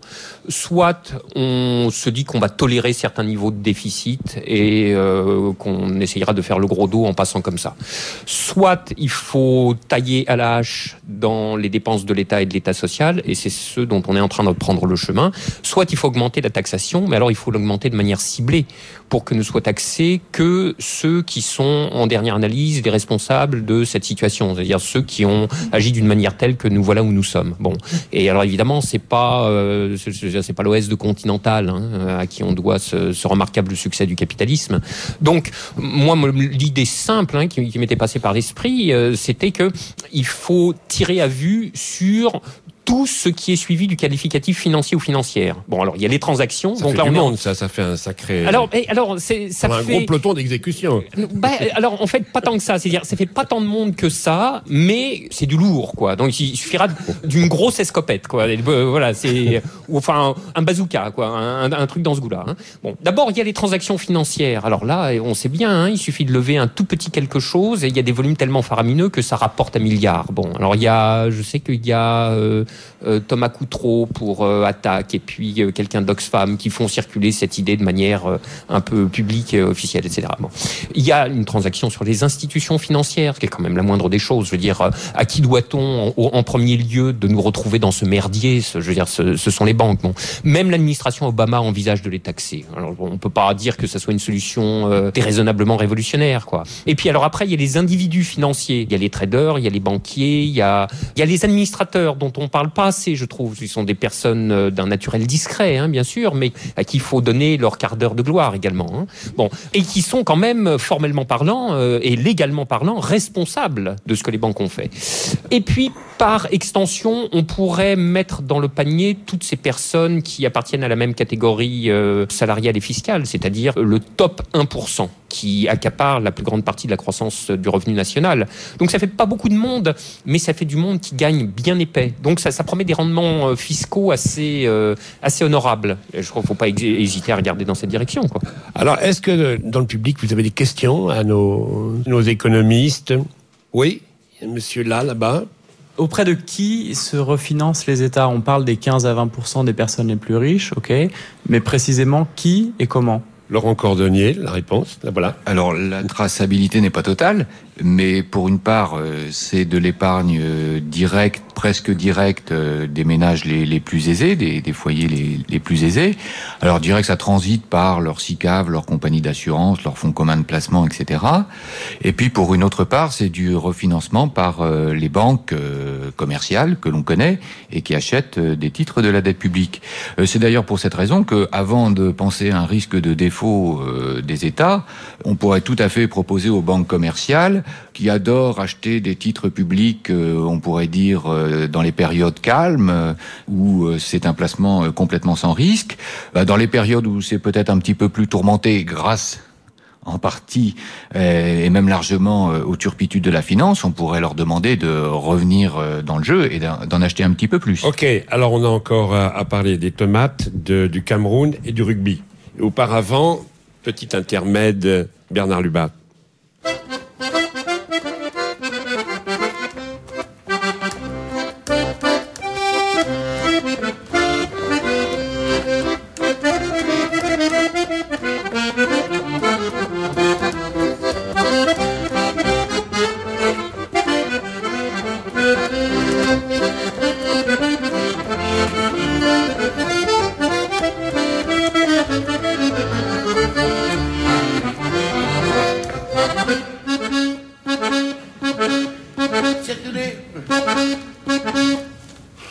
Soit on se dit qu'on va tolérer certains niveaux de déficit et euh, qu'on essayera de faire le gros dos en passant comme ça. Soit il faut tailler à la hache dans les dépenses de l'État et de l'État social, et c'est ce dont on est en train de prendre le chemin. Soit il faut augmenter la taxation, mais alors il faut l'augmenter de manière ciblée pour que ne soient taxés que ceux qui sont, en dernière analyse, les responsables de cette situation, c'est-à-dire ceux qui ont agi d'une manière telle que nous voilà où nous sommes. Bon, et alors évidemment, c'est pas euh, c'est pas l'O S de Continental hein, à qui on doit ce, ce remarquable succès du capitalisme. Donc, moi, l'idée simple hein, qui, qui m'était passée par l'esprit, euh, c'était que il faut tirer à vue sur tout ce qui est suivi du qualificatif financier ou financière. Bon, alors il y a les transactions. Ça donc fait là, du on est monde, en... ça, ça fait un sacré. Alors, et, alors, c'est ça un fait gros peloton d'exécution. Bah, alors en fait, pas tant que ça. C'est-à-dire, ça fait pas tant de monde que ça, mais c'est du lourd, quoi. Donc il suffira d'une grosse escopette, quoi. Voilà, c'est ou enfin un bazooka, quoi, un, un truc dans ce goût-là. Hein. Bon, d'abord il y a les transactions financières. Alors là, on sait bien, hein, il suffit de lever un tout petit quelque chose et il y a des volumes tellement faramineux que ça rapporte un milliard. Bon, alors il y a, je sais qu'il y a euh, euh, Thomas Coutreau pour euh, Attaque et puis euh, quelqu'un d'Oxfam qui font circuler cette idée de manière euh, un peu publique, euh, officielle, et cetera. Bon. Il y a une transaction sur les institutions financières, qui est quand même la moindre des choses. Je veux dire, euh, à qui doit-on en, en premier lieu de nous retrouver dans ce merdier ? ce, Je veux dire, ce, ce sont les banques. Bon. Même l'administration Obama envisage de les taxer. Alors, bon, on peut pas dire que ça soit une solution euh, déraisonnablement révolutionnaire, quoi. Et puis alors après, il y a les individus financiers. Il y a les traders, il y a les banquiers, il y a, il y a les administrateurs dont on parle pas assez, je trouve. Ils sont des personnes d'un naturel discret, hein, bien sûr, mais à qui il faut donner leur quart d'heure de gloire également. Hein. Bon, et qui sont quand même, formellement parlant euh, et légalement parlant, responsables de ce que les banques ont fait. Et puis, par extension, on pourrait mettre dans le panier toutes ces personnes qui appartiennent à la même catégorie euh, salariale et fiscale, c'est-à-dire le top un pour cent qui accapare la plus grande partie de la croissance du revenu national. Donc ça fait pas beaucoup de monde, mais ça fait du monde qui gagne bien épais. Donc ça, ça promet des rendements fiscaux assez, euh, assez honorables. Et je crois qu'il ne faut pas hésiter à regarder dans cette direction, quoi. Alors, est-ce que dans le public, vous avez des questions à nos, nos économistes ? Oui, il y a monsieur là, là-bas. Auprès de qui se refinancent les États ? On parle des quinze à vingt pour cent des personnes les plus riches, ok, mais précisément qui et comment ? Laurent Cordonnier, la réponse, là, voilà. Alors, la traçabilité n'est pas totale, mais pour une part, euh, c'est de l'épargne euh, directe, presque directe, euh, des ménages les, les plus aisés, des, des foyers les, les plus aisés. Alors, direct, ça transite par leur SICAV, leur compagnie d'assurance, leur fonds commun de placement, et cetera. Et puis, pour une autre part, c'est du refinancement par euh, les banques euh, commerciales que l'on connaît et qui achètent euh, des titres de la dette publique. Euh, c'est d'ailleurs pour cette raison que, avant de penser à un risque de défaut euh, des États, on pourrait tout à fait proposer aux banques commerciales qui adorent acheter des titres publics, euh, on pourrait dire, euh, dans les périodes calmes, euh, où euh, c'est un placement euh, complètement sans risque. Bah, dans les périodes où c'est peut-être un petit peu plus tourmenté grâce en partie euh, et même largement euh, aux turpitudes de la finance, on pourrait leur demander de revenir euh, dans le jeu et d'en, d'en acheter un petit peu plus. Ok, alors on a encore à, à parler des tomates, de, du Cameroun et du rugby. Et auparavant, petit intermède, Bernard Lubat.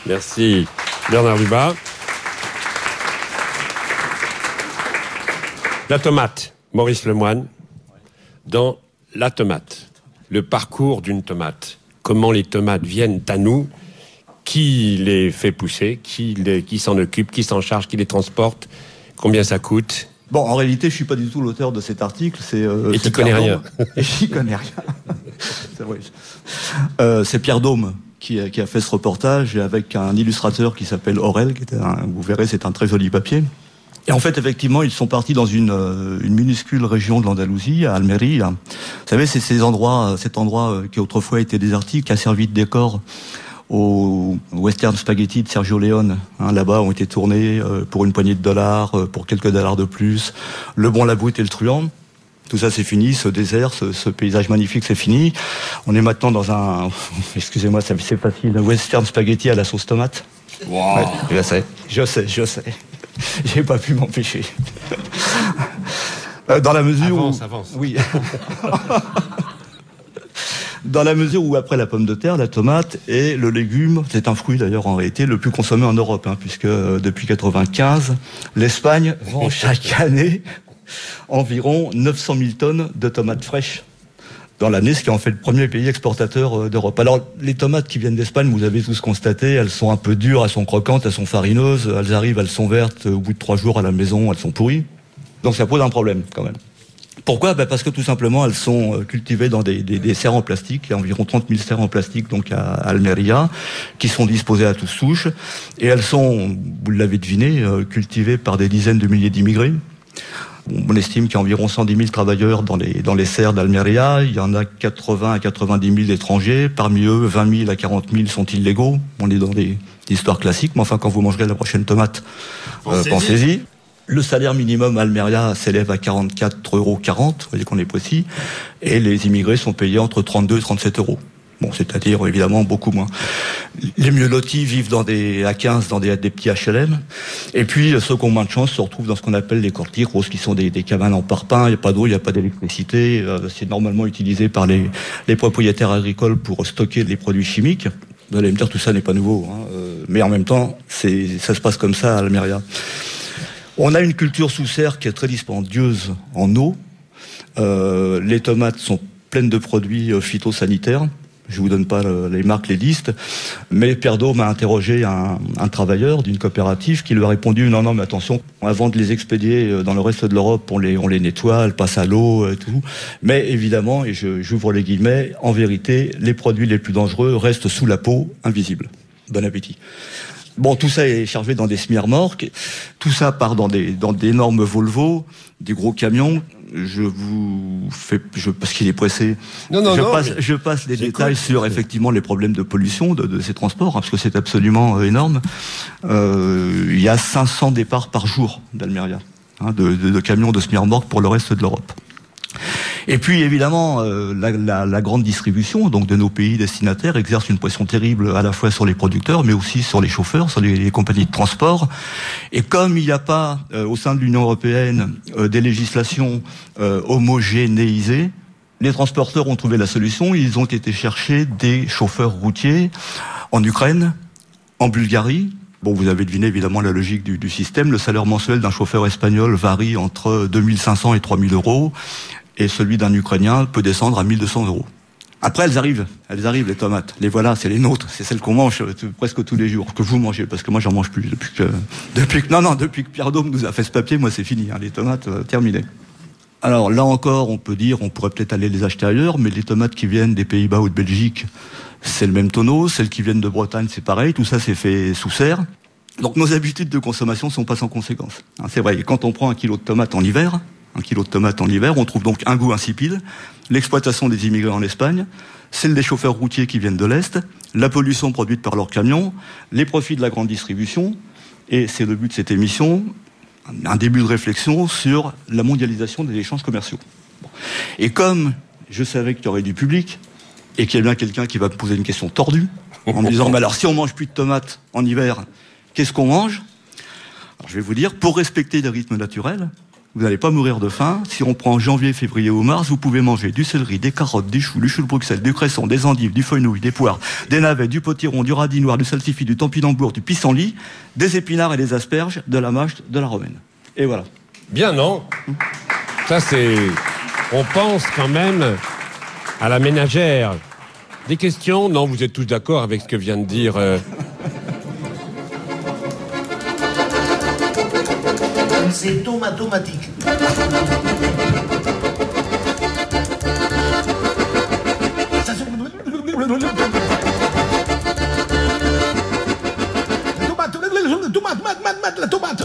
Merci Bernard Lubat. La tomate, Maurice Lemoine, dans La tomate, le parcours d'une tomate. Comment les tomates viennent à nous, qui les fait pousser, qui, les, qui s'en occupe, qui s'en charge, qui les transporte, combien ça coûte. Bon, en réalité, je suis pas du tout l'auteur de cet article. C'est, euh, Et c'est tu connais Pierre rien. Daume. Et j'y connais rien. C'est vrai. Euh, c'est Pierre Daume qui a, qui a fait ce reportage avec un illustrateur qui s'appelle Aurel, qui était un, vous verrez, c'est un très joli papier. Et en fait, effectivement, ils sont partis dans une, une minuscule région de l'Andalousie, à Almeria. Vous savez, c'est ces endroits, cet endroit qui autrefois était désertique, qui a servi de décor au western spaghetti de Sergio Leone. Hein, là-bas ont été tournés euh, pour une poignée de dollars, euh, pour quelques dollars de plus. Le bon, la brute et le truand. Tout ça, c'est fini. Ce désert, ce, ce paysage magnifique, c'est fini. On est maintenant dans un, excusez-moi, c'est facile, un western spaghetti à la sauce tomate. Wow. Ouais, je sais, je sais, je sais. J'ai pas pu m'empêcher. Dans la mesure avance, où... avance. Oui. Dans la mesure où, après la pomme de terre, la tomate est le légume, c'est un fruit d'ailleurs en réalité, le plus consommé en Europe, hein, puisque euh, depuis quatre-vingt-quinze, l'Espagne vend chaque année environ neuf cent mille tonnes de tomates fraîches dans l'année, ce qui en fait le premier pays exportateur euh, d'Europe. Alors, les tomates qui viennent d'Espagne, vous avez tous constaté, elles sont un peu dures, elles sont croquantes, elles sont farineuses, elles arrivent, elles sont vertes, au bout de trois jours à la maison, elles sont pourries. Donc ça pose un problème quand même. Pourquoi ? Ben parce que tout simplement, elles sont cultivées dans des, des, des serres en plastique. Il y a environ trente mille serres en plastique donc à, à Almeria, qui sont disposées à toutes souches. Et elles sont, vous l'avez deviné, cultivées par des dizaines de milliers d'immigrés. On estime qu'il y a environ cent dix mille travailleurs dans les, dans les serres d'Almeria. Il y en a quatre-vingts à quatre-vingt-dix mille étrangers. Parmi eux, vingt mille à quarante mille sont illégaux. On est dans des, des histoires classiques. Mais enfin, quand vous mangerez la prochaine tomate, euh, pensez-y. Le salaire minimum à Almeria s'élève à quarante-quatre euros quarante, vous voyez qu'on est précis, et les immigrés sont payés entre trente-deux et trente-sept euros. Bon, c'est-à-dire évidemment beaucoup moins. Les mieux lotis vivent dans des à quinze dans des, des petits H L M, et puis ceux qui ont moins de chance se retrouvent dans ce qu'on appelle les cortiros, qui sont des, des cabanes en parpaing. Il n'y a pas d'eau, il n'y a pas d'électricité. Euh, c'est normalement utilisé par les, les propriétaires agricoles pour stocker les produits chimiques. Vous allez me dire tout ça n'est pas nouveau, hein, euh, mais en même temps, c'est ça se passe comme ça à Almeria. On a une culture sous serre qui est très dispendieuse en eau. Euh, les tomates sont pleines de produits phytosanitaires. Je vous donne pas le, les marques, les listes. Mais Pierre Daume a interrogé un, un travailleur d'une coopérative qui lui a répondu « Non, non, mais attention, avant de les expédier dans le reste de l'Europe, on les, on les nettoie, elles passent à l'eau et tout. Mais évidemment, et je, j'ouvre les guillemets, en vérité, les produits les plus dangereux restent sous la peau, invisibles. Bon appétit ». Bon, tout ça est chargé dans des semi-remorques. Tout ça part dans des dans d'énormes Volvo, des gros camions. Je vous fais, je, parce qu'il est pressé. Non, non, je non, passe, je passe les détails sur effectivement les problèmes de pollution de, de ces transports, hein, parce que c'est absolument euh, énorme. Euh, il y a cinq cents départs par jour d'Almeria, hein, de, de, de camions de semi-remorques pour le reste de l'Europe. Et puis évidemment, euh, la, la, la grande distribution donc de nos pays destinataires exerce une pression terrible à la fois sur les producteurs, mais aussi sur les chauffeurs, sur les, les compagnies de transport. Et comme il n'y a pas euh, au sein de l'Union européenne euh, des législations euh, homogénéisées, les transporteurs ont trouvé la solution. Ils ont été chercher des chauffeurs routiers en Ukraine, en Bulgarie. Bon, vous avez deviné évidemment la logique du, du système. Le salaire mensuel d'un chauffeur espagnol varie entre deux mille cinq cents et trois mille euros. Et celui d'un Ukrainien peut descendre à mille deux cents euros. Après, elles arrivent, elles arrivent, les tomates. Les voilà, c'est les nôtres, c'est celles qu'on mange presque tous les jours, que vous mangez, parce que moi, j'en mange plus depuis que, depuis que, non, non, depuis que Pierre Daume nous a fait ce papier, moi, c'est fini, hein, les tomates, euh, terminées. Alors, là encore, on peut dire, on pourrait peut-être aller les acheter ailleurs, mais les tomates qui viennent des Pays-Bas ou de Belgique, c'est le même tonneau, celles qui viennent de Bretagne, c'est pareil, tout ça, c'est fait sous serre. Donc, nos habitudes de consommation sont pas sans conséquences. Hein, c'est vrai, et quand on prend un kilo de tomates en hiver, un kilo de tomates en hiver, on trouve donc un goût insipide, l'exploitation des immigrés en Espagne, celle des chauffeurs routiers qui viennent de l'Est, la pollution produite par leurs camions, les profits de la grande distribution, et c'est le but de cette émission, un début de réflexion sur la mondialisation des échanges commerciaux. Et comme je savais qu'il y aurait du public, et qu'il y a bien quelqu'un qui va me poser une question tordue, en me disant, mais alors si on mange plus de tomates en hiver, qu'est-ce qu'on mange ? Alors je vais vous dire, pour respecter des rythmes naturels, vous n'allez pas mourir de faim. Si on prend janvier, février ou mars, vous pouvez manger du céleri, des carottes, des choux, du chou de Bruxelles, du cresson, des endives, du fenouil, des poires, des navets, du potiron, du radis noir, du salsifis, du topinambour, du pissenlit, des épinards et des asperges, de la mâche, de la romaine. Et voilà. Bien, non? Ça, c'est... On pense quand même à la ménagère. Des questions? Non, vous êtes tous d'accord avec ce que vient de dire... Euh... C'est tomatomatique. La tomate, mat, mat, mat, la tomate.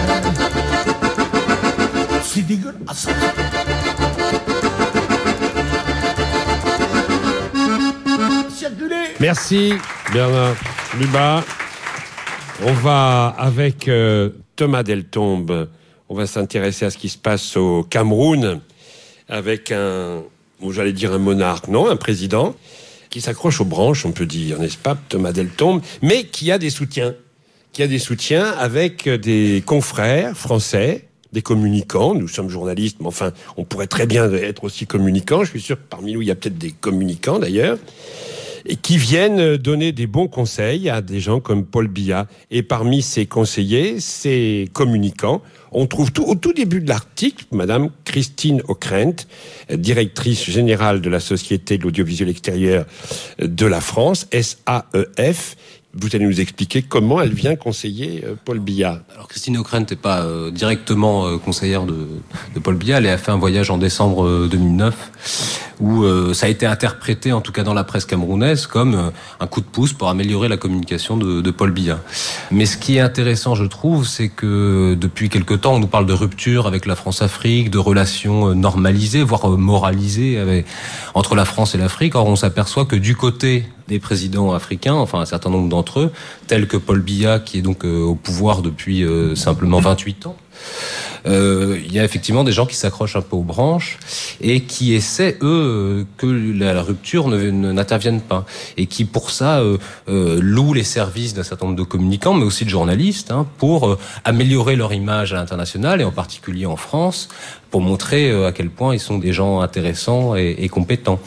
C'est dégueulasse. Circulez. Merci Bernard Lubat. On va avec euh, Thomas Deltombe. On va s'intéresser à ce qui se passe au Cameroun avec un, bon, j'allais dire un monarque, non, un président qui s'accroche aux branches, on peut dire, n'est-ce pas, Thomas Deltombe, mais qui a des soutiens, qui a des soutiens avec des confrères français, des communicants. Nous sommes journalistes, mais enfin, on pourrait très bien être aussi communicants. Je suis sûr que parmi nous, il y a peut-être des communicants d'ailleurs, et qui viennent donner des bons conseils à des gens comme Paul Biya. Et parmi ces conseillers, ces communicants, on trouve tout, au tout début de l'article, Madame Christine Ockrent, directrice générale de la Société de l'audiovisuel extérieur de la France, S A E F. Vous allez nous expliquer comment elle vient conseiller euh, Paul Biya. Alors Christine Ockrent n'est pas euh, directement euh, conseillère de, de Paul Biya. Elle a fait un voyage en décembre euh, deux mille neuf où euh, ça a été interprété, en tout cas dans la presse camerounaise, comme euh, un coup de pouce pour améliorer la communication de, de Paul Biya. Mais ce qui est intéressant, je trouve, c'est que depuis quelque temps, on nous parle de rupture avec la France-Afrique, de relations euh, normalisées, voire euh, moralisées avec, entre la France et l'Afrique. Or, on s'aperçoit que du côté des présidents africains, enfin un certain nombre d'entre eux, tels que Paul Biya, qui est donc euh, au pouvoir depuis euh, simplement vingt-huit ans, euh, il y a effectivement des gens qui s'accrochent un peu aux branches et qui essaient, eux, que la, la rupture ne, ne, n'intervienne pas. Et qui, pour ça, euh, euh, louent les services d'un certain nombre de communicants, mais aussi de journalistes, hein, pour euh, améliorer leur image à l'international, et en particulier en France, pour montrer euh, à quel point ils sont des gens intéressants et, et compétents.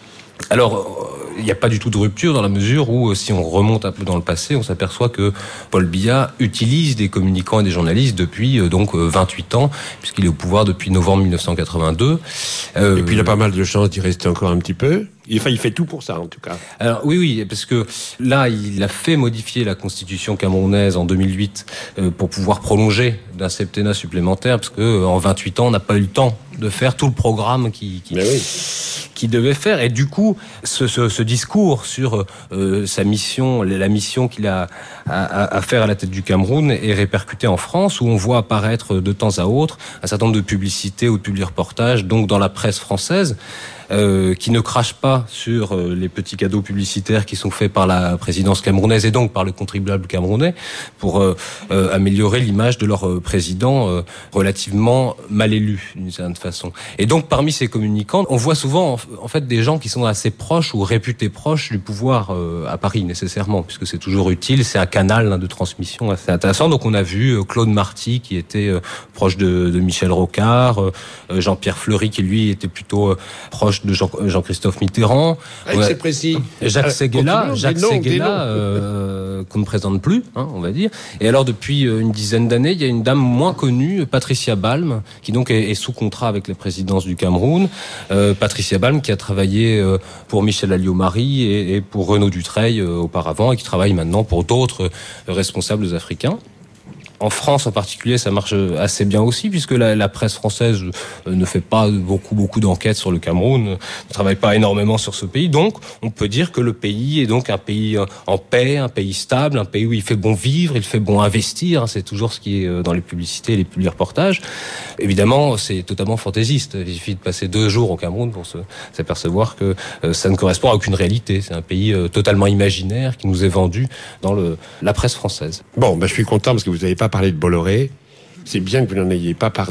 Alors, il n'y a pas du tout de rupture dans la mesure où, si on remonte un peu dans le passé, on s'aperçoit que Paul Biya utilise des communicants et des journalistes depuis euh, donc vingt-huit ans, puisqu'il est au pouvoir depuis novembre mille neuf cent quatre-vingt-deux. Euh, et puis il a pas mal de chance d'y rester encore un petit peu. Enfin, il fait tout pour ça, en tout cas. Alors oui, oui, parce que là, il a fait modifier la constitution camerounaise en deux mille huit euh, pour pouvoir prolonger d'un septennat supplémentaire, parce que euh, en vingt-huit ans, on n'a pas eu le temps de faire tout le programme qui, qui, oui. qui devait faire. Et du coup, ce, ce, ce discours sur euh, sa mission, la mission qu'il a à, à faire à la tête du Cameroun est répercuté en France, où on voit apparaître de temps à autre un certain nombre de publicités ou de publi-reportages, donc dans la presse française, Euh, qui ne crachent pas sur euh, les petits cadeaux publicitaires qui sont faits par la présidence camerounaise et donc par le contribuable camerounais pour euh, euh, améliorer l'image de leur euh, président euh, relativement mal élu d'une certaine façon. Et donc parmi ces communicants, on voit souvent en, en fait des gens qui sont assez proches ou réputés proches du pouvoir euh, à Paris nécessairement, puisque c'est toujours utile, c'est un canal hein, de transmission assez intéressant. Donc on a vu euh, Claude Marty qui était euh, proche de, de Michel Rocard, euh, Jean-Pierre Fleury qui lui était plutôt euh, proche de Jean, Jean-Christophe Mitterrand, ah, ouais. C'est précis. Jacques euh, Séguéla, Jacques Séguéla, euh, qu'on ne présente plus, hein, on va dire. Et alors depuis une dizaine d'années, il y a une dame moins connue, Patricia Balme, qui donc est, est sous contrat avec la présidence du Cameroun. Euh, Patricia Balme qui a travaillé euh, pour Michel Alliot-Marie et, et pour Renaud Dutreil euh, auparavant, et qui travaille maintenant pour d'autres euh, responsables africains. En France, en particulier, ça marche assez bien aussi, puisque la, la presse française ne fait pas beaucoup, beaucoup d'enquêtes sur le Cameroun, ne travaille pas énormément sur ce pays. Donc, on peut dire que le pays est donc un pays en paix, un pays stable, un pays où il fait bon vivre, il fait bon investir. C'est toujours ce qui est dans les publicités, les publics reportages. Évidemment, c'est totalement fantaisiste. Il suffit de passer deux jours au Cameroun pour se, s'apercevoir que ça ne correspond à aucune réalité. C'est un pays totalement imaginaire qui nous est vendu dans le, la presse française. Bon, ben, je suis content parce que vous n'avez pas parler de Bolloré, c'est bien que vous n'en ayez pas parlé.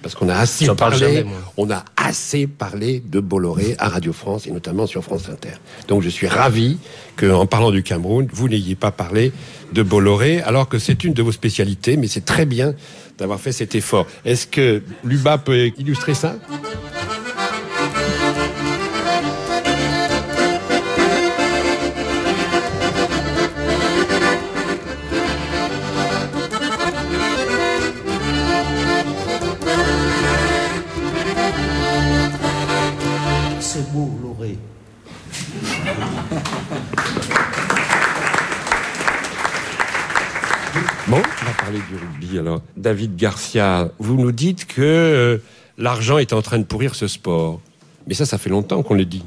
parce qu'on a assez J'en parle parlé, jamais, moi. on a assez parlé de Bolloré à Radio France et notamment sur France Inter. Donc je suis ravi qu'en parlant du Cameroun, vous n'ayez pas parlé de Bolloré, alors que c'est une de vos spécialités, mais c'est très bien d'avoir fait cet effort. Est-ce que Luba peut illustrer ça ? C'est beau, Bolloré. Bon, on va parler du rugby alors. David Garcia, vous nous dites que euh, l'argent est en train de pourrir ce sport. Mais ça, ça fait longtemps qu'on le dit.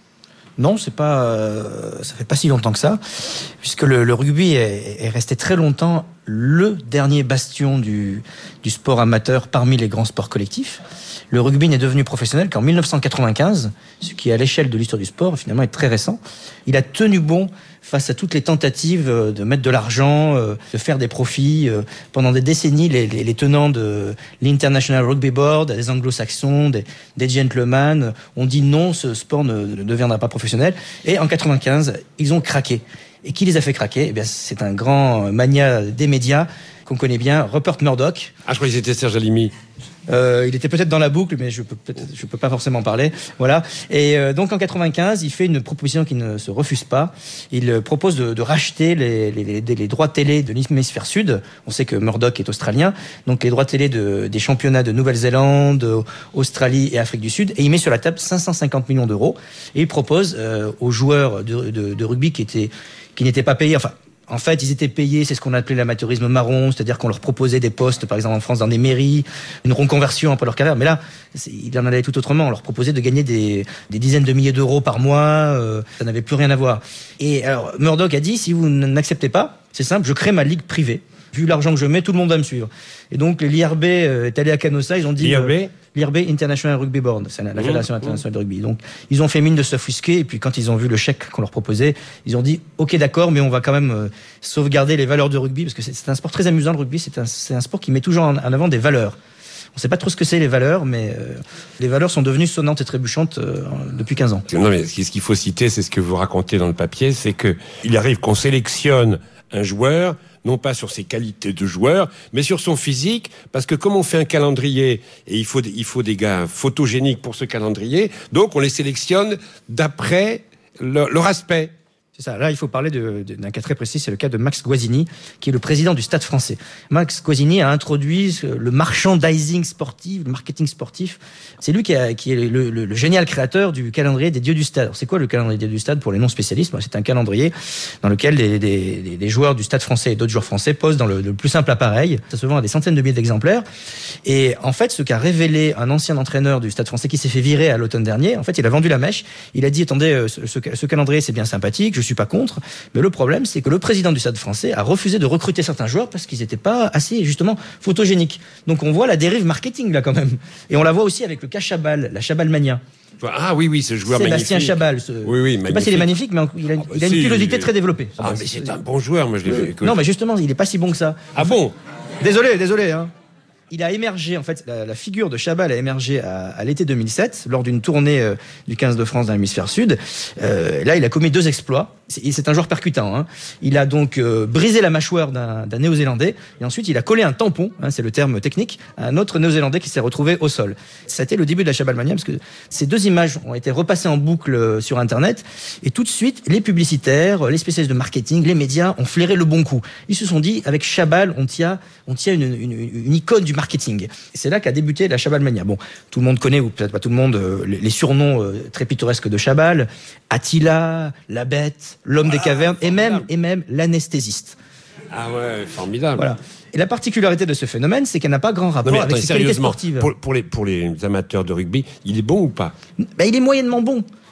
Non, c'est pas, euh, ça fait pas si longtemps que ça, puisque le, le rugby est, est resté très longtemps le dernier bastion du, du sport amateur parmi les grands sports collectifs. Le rugby n'est devenu professionnel qu'en mille neuf cent quatre-vingt-quinze, ce qui à l'échelle de l'histoire du sport finalement est très récent. Il a tenu bon face à toutes les tentatives de mettre de l'argent, de faire des profits. Pendant des décennies, les, les, les tenants de l'International Rugby Board, des anglo-saxons, des, des gentlemen, ont dit non, ce sport ne, ne deviendra pas professionnel. Et en quatre-vingt-quinze, ils ont craqué. Et qui les a fait craquer ? Eh bien, c'est un grand mania des médias qu'on connaît bien, Rupert Murdoch. Ah, je croyais que c'était Serge Halimi. Euh, il était peut-être dans la boucle, mais je peux peut-être, je peux pas forcément parler. Voilà. Et euh, donc en quatre-vingt-quinze, il fait une proposition qui ne se refuse pas. Il euh, propose de, de racheter les, les, les, les droits télé de l'hémisphère sud. On sait que Murdoch est australien, donc les droits télé de, des championnats de Nouvelle-Zélande, Australie et Afrique du Sud. Et il met sur la table cinq cent cinquante millions d'euros. Et il propose euh, aux joueurs de, de, de rugby qui étaient qui n'étaient pas payés, enfin. En fait, ils étaient payés, c'est ce qu'on appelait l'amateurisme marron, c'est-à-dire qu'on leur proposait des postes, par exemple en France, dans des mairies, une reconversion un peu leur carrière. Mais là, il en allait tout autrement. On leur proposait de gagner des, des dizaines de milliers d'euros par mois. Euh, ça n'avait plus rien à voir. Et alors, Murdoch a dit, si vous n'acceptez pas, c'est simple, je crée ma ligue privée. Vu l'argent que je mets, tout le monde va me suivre. Et donc, l'I R B euh, est allé à Canossa, ils ont dit... L'I R B euh, l'I R B, International Rugby Board, c'est la, la Fédération internationale de rugby. Donc, ils ont fait mine de s'offusquer, et puis quand ils ont vu le chèque qu'on leur proposait, ils ont dit, ok, d'accord, mais on va quand même euh, sauvegarder les valeurs de rugby, parce que c'est, c'est un sport très amusant, le rugby, c'est un, c'est un sport qui met toujours en, en avant des valeurs. On ne sait pas trop ce que c'est les valeurs, mais euh, les valeurs sont devenues sonnantes et trébuchantes euh, depuis quinze ans. Non, mais ce qu'il faut citer, c'est ce que vous racontez dans le papier, c'est que il arrive qu'on sélectionne un joueur, non pas sur ses qualités de joueur, mais sur son physique, parce que comme on fait un calendrier, et il faut, il faut des gars photogéniques pour ce calendrier, donc on les sélectionne d'après leur, leur aspect. C'est ça. Là, il faut parler de, de, d'un cas très précis, c'est le cas de Max Guazzini, qui est le président du Stade français. Max Guazzini a introduit le merchandising sportif, le marketing sportif. C'est lui qui, a, qui est le, le, le génial créateur du calendrier des dieux du stade. Alors, c'est quoi le calendrier des dieux du stade pour les non-spécialistes ? C'est un calendrier dans lequel des, des, des, des joueurs du Stade français et d'autres joueurs français posent dans le, le plus simple appareil. Ça se vend à des centaines de milliers d'exemplaires. Et en fait, ce qu'a révélé un ancien entraîneur du Stade français qui s'est fait virer à l'automne dernier, en fait, il a vendu la mèche. Il a dit, attendez, ce, ce, ce calendrier, c'est bien sympathique, je suis pas contre, mais le problème, c'est que le président du Stade français a refusé de recruter certains joueurs parce qu'ils n'étaient pas assez, justement, photogéniques. Donc on voit la dérive marketing, là, quand même. Et on la voit aussi avec le cas Chabal, la Chabal Mania. Ah oui, oui, ce joueur Sébastien magnifique. Chabal. Ce... Oui, oui, magnifique. Je sais pas s'il est magnifique, mais il a, il a si, une pilosité il... très développée. Ah, mais c'est un bon joueur, moi je l'ai vu. Écoute. Non, mais justement, il est pas si bon que ça. Ah bon ? Désolé, désolé, hein. Il a émergé, en fait, la, la figure de Chabal a émergé à, à l'été deux mille sept, lors d'une tournée euh, du quinze de France dans l'hémisphère sud. Euh, là, il a commis deux exploits. C'est, c'est un joueur percutant. Hein. Il a donc euh, brisé la mâchoire d'un, d'un Néo-Zélandais, et ensuite il a collé un tampon, hein, c'est le terme technique, à un autre Néo-Zélandais qui s'est retrouvé au sol. Ça a été le début de la Chabalmania, parce que ces deux images ont été repassées en boucle sur Internet, et tout de suite, les publicitaires, les spécialistes de marketing, les médias ont flairé le bon coup. Ils se sont dit, avec Chabal, on tient, on tient une, une, une icône du marketing. Et c'est là qu'a débuté la Chabalmania. Bon, tout le monde connaît, ou peut-être pas tout le monde, euh, les, les surnoms euh, très pittoresques de Chabal, Attila, la Bête, l'homme voilà, des cavernes, et même, et même l'anesthésiste. Ah ouais, formidable. Voilà. Et la particularité de ce phénomène, c'est qu'elle n'a pas grand rapport non, mais avec attends, ses qualités sportives. Pour, pour, les, pour les amateurs de rugby, il est bon ou pas ? Ben, il est moyennement bon.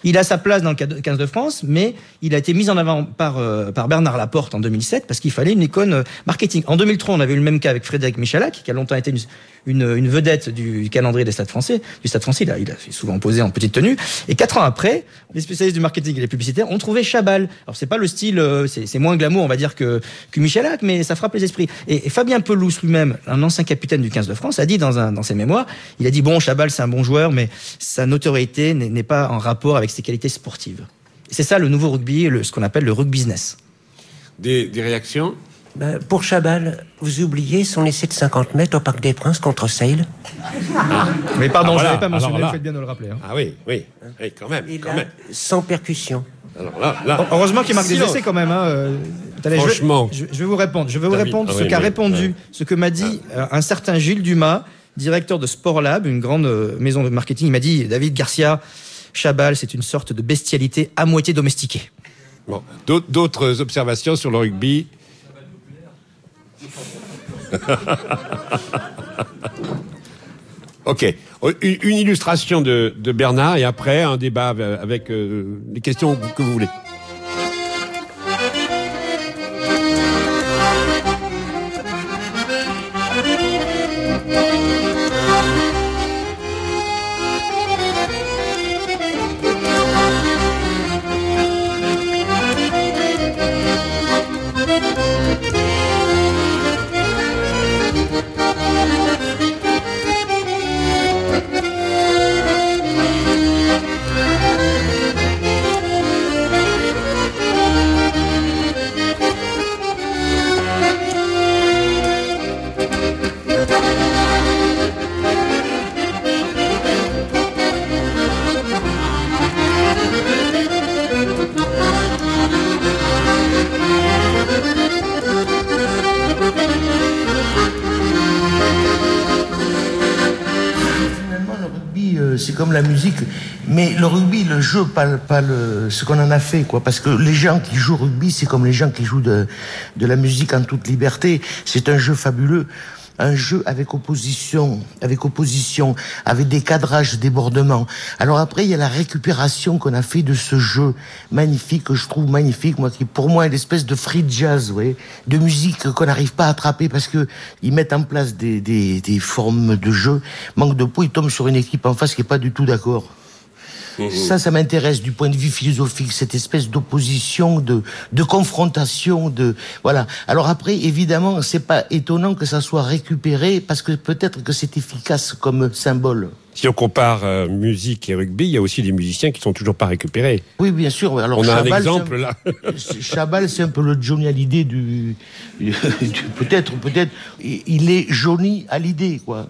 Il a sa place dans le quinze de France, mais il a été mis en avant par, euh, par Bernard Laporte en deux mille sept parce qu'il fallait une icône marketing. En deux mille trois, on avait eu le même cas avec Frédéric Michalak, qui a longtemps été une, une, une vedette du calendrier des Stades français. Du Stade français, il a, il a souvent posé en petite tenue. Et quatre ans après, les spécialistes du marketing et les publicitaires ont trouvé Chabal. Alors c'est pas le style, euh, c'est, c'est moins glamour, on va dire, que, que Michalak, mais ça frappe les esprits. Et, et Fabien Pelouse lui-même, un ancien capitaine du quinze de France, a dit dans, un, dans ses mémoires, il a dit bon, Chabal c'est un bon joueur, mais sa notoriété n'est, n'est pas en rapport avec ses qualités sportives. Et c'est ça le nouveau rugby, le, ce qu'on appelle le rugby business. Des, des réactions? Ben, pour Chabal, vous oubliez son essai de cinquante mètres au Parc des Princes contre Sale. Ah. Mais pardon, ah, voilà. Je ne l'avais pas mentionné, là, vous faites bien de le rappeler. Hein. Ah oui, oui, oui, quand même. Et quand là, même. sans percussion. Alors là, là. Heureusement qu'il marque des essais quand même. Hein. Euh, attendez, Franchement. Je, je, je vais vous répondre. Je vais vous répondre ah, ce oui, qu'a oui, répondu, oui. ce que m'a dit euh, un certain Gilles Dumas, directeur de Sport Lab, une grande euh, maison de marketing. Il m'a dit, David Garcia, Chabal, c'est une sorte de bestialité à moitié domestiquée. Bon, d'autres, d'autres observations sur le rugby? Ok, une, une illustration de, de Bernard et après un débat avec euh, les questions que vous voulez. C'est comme la musique, mais le rugby, le jeu, pas, pas le, ce qu'on en a fait, quoi. Parce que les gens qui jouent au rugby, c'est comme les gens qui jouent de, de la musique en toute liberté. C'est un jeu fabuleux. Un jeu avec opposition, avec opposition, avec des cadrages, débordements. Alors après, il y a la récupération qu'on a fait de ce jeu magnifique, que je trouve magnifique, moi, qui pour moi est l'espèce de free jazz, vous voyez, de musique qu'on n'arrive pas à attraper parce que ils mettent en place des, des, des formes de jeu. Manque de peau, ils tombent sur une équipe en face qui est pas du tout d'accord. Mmh. Ça, ça m'intéresse du point de vue philosophique, cette espèce d'opposition, de, de confrontation, de, voilà. Alors après, évidemment, c'est pas étonnant que ça soit récupéré parce que peut-être que c'est efficace comme symbole. Si on compare euh, musique et rugby, il y a aussi des musiciens qui sont toujours pas récupérés. Oui, bien sûr. Alors, on a Chabal, un exemple là. Chabal, c'est un peu le Johnny Hallyday du, du peut-être, peut-être, il est Johnny Hallyday, quoi.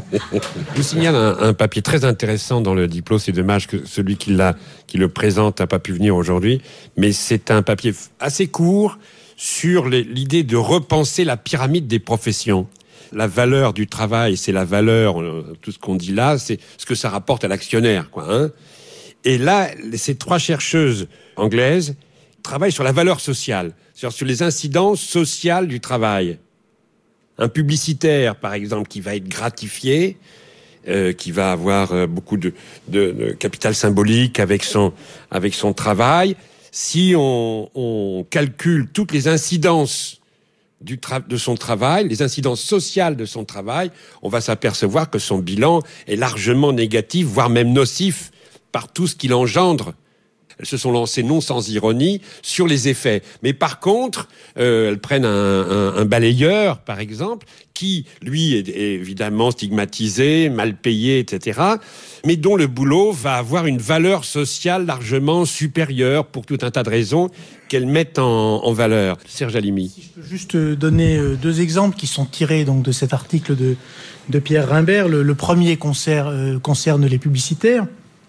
Je vous signale un, un papier très intéressant dans le Diplo. C'est dommage que celui qui, l'a, qui le présente n'a pas pu venir aujourd'hui. Mais c'est un papier assez court sur les, l'idée de repenser la pyramide des professions. La valeur du travail, c'est la valeur, tout ce qu'on dit là, c'est ce que ça rapporte à l'actionnaire, quoi, hein. Et là, ces trois chercheuses anglaises travaillent sur la valeur sociale, sur, sur les incidences sociales du travail. Un publicitaire, par exemple, qui va être gratifié, euh, qui va avoir euh, beaucoup de, de, de capital symbolique avec son, avec son travail. Si on, on calcule toutes les incidences du tra- de son travail, les incidences sociales de son travail, on va s'apercevoir que son bilan est largement négatif, voire même nocif, par tout ce qu'il engendre. Elles se sont lancées, non sans ironie, sur les effets. Mais par contre, euh, elles prennent un, un, un balayeur, par exemple, qui, lui, est, est évidemment stigmatisé, mal payé, et cetera, mais dont le boulot va avoir une valeur sociale largement supérieure pour tout un tas de raisons qu'elles mettent en, en valeur. Serge Halimi. Si je peux juste donner deux exemples qui sont tirés donc de cet article de, de Pierre Rimbert. Le, le premier concerne, euh, concerne les publicitaires.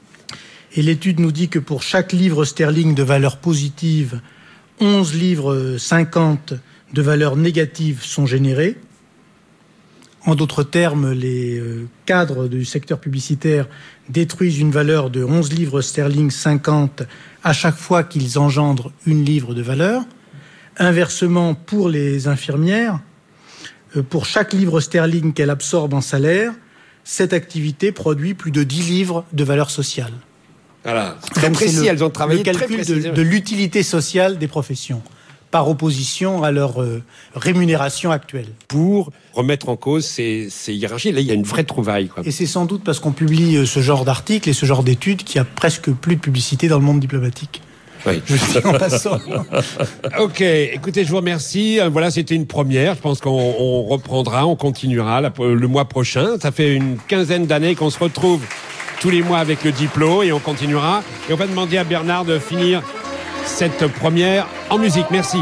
Et l'étude nous dit que pour chaque livre sterling de valeur positive, onze livres cinquante de valeur négative sont générés. En d'autres termes, les cadres du secteur publicitaire détruisent une valeur de onze livres sterling cinquante à chaque fois qu'ils engendrent une livre de valeur. Inversement, pour les infirmières, pour chaque livre sterling qu'elle absorbe en salaire, cette activité produit plus de dix livres de valeur sociale. Voilà, très Donc, précis, c'est le- elles ont travaillé le très calcul de, précisément. de l'utilité sociale des professions, par opposition à leur euh, rémunération actuelle. Pour remettre en cause ces, ces hiérarchies, là, il y a une vraie trouvaille, quoi. Et c'est sans doute parce qu'on publie euh, ce genre d'articles et ce genre d'études qu'il y a presque plus de publicité dans le monde diplomatique. Oui. Je dis en passant. Ok, écoutez, je vous remercie. Euh, Voilà, c'était une première. Je pense qu'on on reprendra, on continuera la- le mois prochain. Ça fait une quinzaine d'années qu'on se retrouve tous les mois avec le diplôme et on continuera. Et on va demander à Bernard de finir cette première en musique. Merci.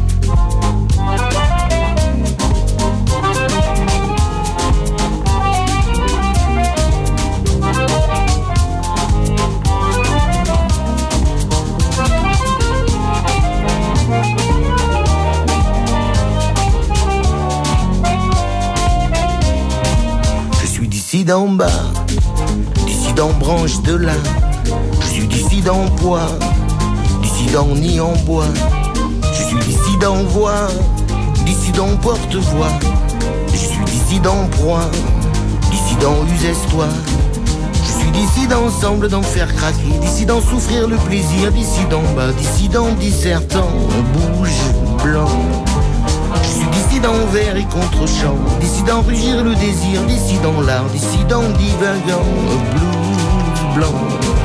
Je suis dissident bas, dissident branche de là. Je suis dissident poids, dissident nid en bois. Je suis dissident voix, dissident porte-voix. Je suis dissident proie, dissident use-toi. Je suis dissident ensemble d'en faire craquer, dissident souffrir le plaisir, dissident bas, dissident dissertant, bouge blanc. Je suis dissident vert et contre-champ, dissident rugir le désir, dissident l'art, dissident divagant, blues blanc.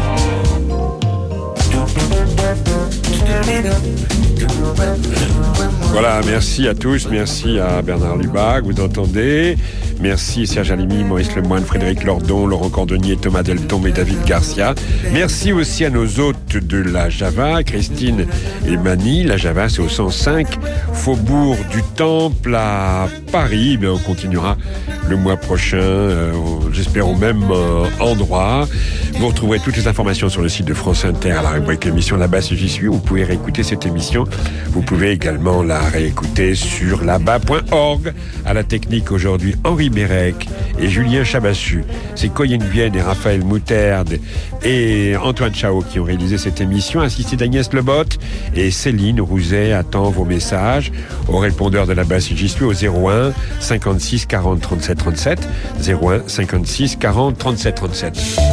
Voilà, merci à tous, merci à Bernard Lubac, vous entendez. Merci Serge Alimi, Maurice Lemoine, Frédéric Lordon, Laurent Cordonnier, Thomas Delton et David Garcia. Merci aussi à nos hôtes de la Java, Christine et Mani. La Java, c'est au cent cinq Faubourg du Temple à Paris. Eh bien, on continuera le mois prochain, euh, j'espère au même euh, endroit. Vous retrouverez toutes les informations sur le site de France Inter à la rubrique émission Là-bas si j'y suis. Vous pouvez réécouter cette émission. Vous pouvez également la réécouter sur là-bas point org. À la technique aujourd'hui, Henri Bérec et Julien Chabassu. C'est Coyenne Vienne et Raphaël Moutarde et Antoine Chao qui ont réalisé cette émission, assisté d'Agnès Lebotte, et Céline Rouzet attend vos messages au répondeur de Là-bas si j'y suis au zéro un cinquante-six quarante trente-sept trente-sept, zéro un cinquante-six quarante trente-sept trente-sept.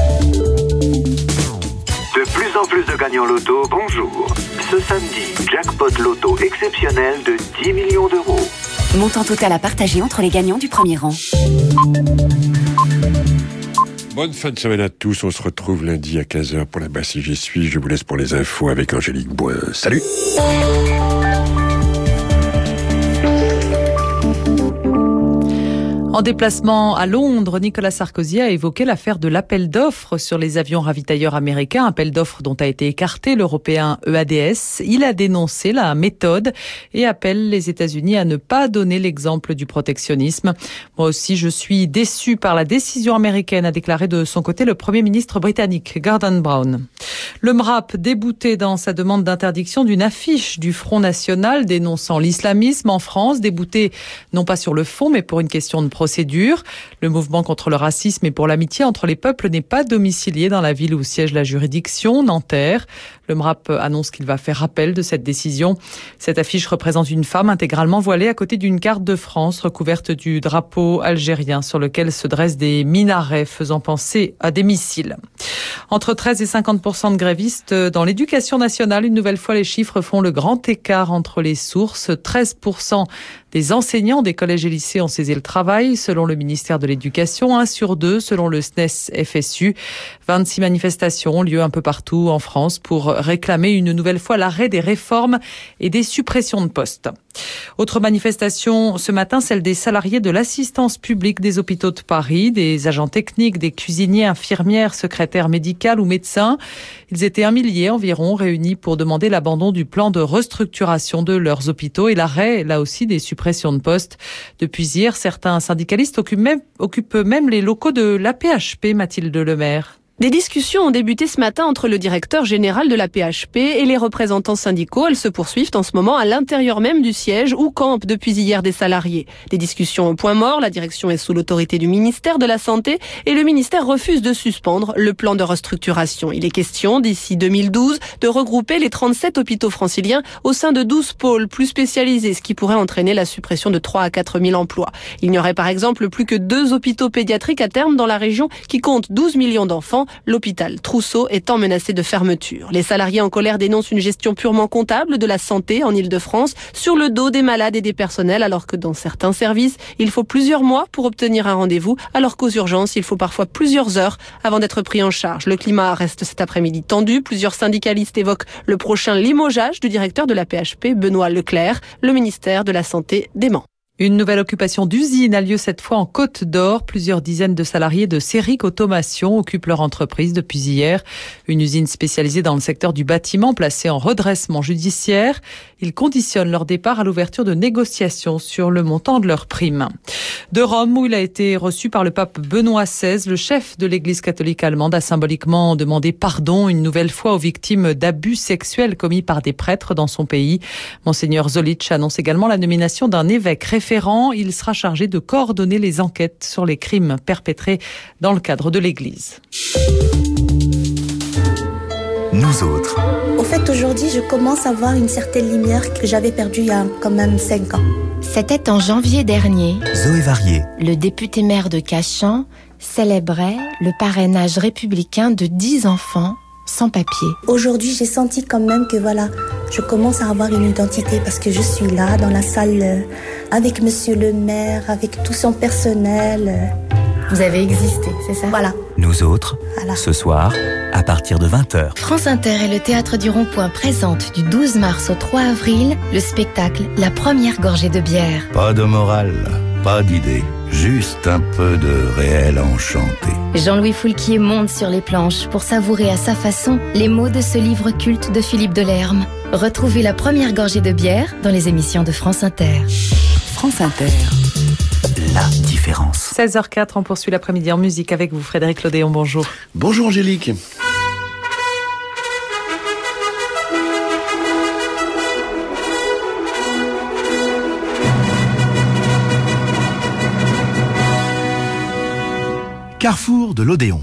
De plus en plus de gagnants loto, bonjour. Ce samedi, jackpot loto exceptionnel de dix millions d'euros. Montant total à partager entre les gagnants du premier rang. Bonne fin de semaine à tous. On se retrouve lundi à quinze heures pour Là-bas si j'y suis. Je vous laisse pour les infos avec Angélique Boin. Salut! En déplacement à Londres, Nicolas Sarkozy a évoqué l'affaire de l'appel d'offres sur les avions ravitailleurs américains, appel d'offres dont a été écarté l'européen E A D S. Il a dénoncé la méthode et appelle les États-Unis à ne pas donner l'exemple du protectionnisme. Moi aussi, je suis déçu par la décision américaine, a déclaré de son côté le Premier ministre britannique, Gordon Brown. Le M R A P débouté dans sa demande d'interdiction d'une affiche du Front National dénonçant l'islamisme en France, débouté non pas sur le fond mais pour une question de procédure. Le mouvement contre le racisme et pour l'amitié entre les peuples n'est pas domicilié dans la ville où siège la juridiction, Nanterre. Le M R A P annonce qu'il va faire appel de cette décision. Cette affiche représente une femme intégralement voilée à côté d'une carte de France recouverte du drapeau algérien sur lequel se dressent des minarets faisant penser à des missiles. Entre treize et cinquante pour cent de grévistes dans l'éducation nationale. Une nouvelle fois, les chiffres font le grand écart entre les sources. treize pour cent des enseignants des collèges et lycées ont cessé le travail, selon le ministère de l'Éducation. Un sur deux, selon le S N E S F S U. vingt-six manifestations ont lieu un peu partout en France pour réclamer une nouvelle fois l'arrêt des réformes et des suppressions de postes. Autre manifestation ce matin, celle des salariés de l'assistance publique des hôpitaux de Paris, des agents techniques, des cuisiniers, infirmières, secrétaires médicales ou médecins. Ils étaient un millier environ réunis pour demander l'abandon du plan de restructuration de leurs hôpitaux et l'arrêt, là aussi, des suppressions de postes. Depuis hier, certains syndicalistes occupent même, occupent même les locaux de l'A P H P, Mathilde Lemaire. Des discussions ont débuté ce matin entre le directeur général de l'A P H P et les représentants syndicaux. Elles se poursuivent en ce moment à l'intérieur même du siège où campent depuis hier des salariés. Des discussions au point mort, la direction est sous l'autorité du ministère de la Santé et le ministère refuse de suspendre le plan de restructuration. Il est question, d'ici deux mille douze, de regrouper les trente-sept hôpitaux franciliens au sein de douze pôles plus spécialisés, ce qui pourrait entraîner la suppression de trois à quatre mille emplois. Il n'y aurait par exemple plus que deux hôpitaux pédiatriques à terme dans la région qui compte douze millions d'enfants. ans, l'hôpital Trousseau étant menacé de fermeture. Les salariés en colère dénoncent une gestion purement comptable de la santé en Île-de-France sur le dos des malades et des personnels, alors que dans certains services, il faut plusieurs mois pour obtenir un rendez-vous, alors qu'aux urgences, il faut parfois plusieurs heures avant d'être pris en charge. Le climat reste cet après-midi tendu. Plusieurs syndicalistes évoquent le prochain limogeage du directeur de la P H P, Benoît Leclerc. Le ministère de la Santé dément. Une nouvelle occupation d'usine a lieu cette fois en Côte d'Or. Plusieurs dizaines de salariés de Séric Automation occupent leur entreprise depuis hier. Une usine spécialisée dans le secteur du bâtiment placée en redressement judiciaire. Ils conditionnent leur départ à l'ouverture de négociations sur le montant de leurs primes. De Rome, où il a été reçu par le pape Benoît seize, le chef de l'église catholique allemande a symboliquement demandé pardon une nouvelle fois aux victimes d'abus sexuels commis par des prêtres dans son pays. Monseigneur Zolich annonce également la nomination d'un évêque référent. Il sera chargé de coordonner les enquêtes sur les crimes perpétrés dans le cadre de l'Église. Nous autres. Au fait, aujourd'hui, je commence à voir une certaine lumière que j'avais perdue il y a quand même cinq ans. C'était en janvier dernier. Zoé Varier. Le député maire de Cachan célébrait le parrainage républicain de dix enfants sans papier. Aujourd'hui, j'ai senti quand même que voilà, je commence à avoir une identité parce que je suis là dans la salle euh, avec monsieur le maire, avec tout son personnel. Euh. Vous avez existé, c'est ça? Voilà. Nous autres, voilà. Ce soir, à partir de vingt heures. France Inter et le Théâtre du Rond-Point présentent du douze mars au trois avril le spectacle La première gorgée de bière. Pas de morale, pas d'idée. Juste un peu de réel enchanté. Jean-Louis Foulquier monte sur les planches pour savourer à sa façon les mots de ce livre culte de Philippe Delerme. Retrouvez La première gorgée de bière dans les émissions de France Inter. France Inter, la différence. seize heures quatre, on poursuit l'après-midi en musique avec vous, Frédéric Lodéon, bonjour. Bonjour Angélique. Carrefour de l'Odéon.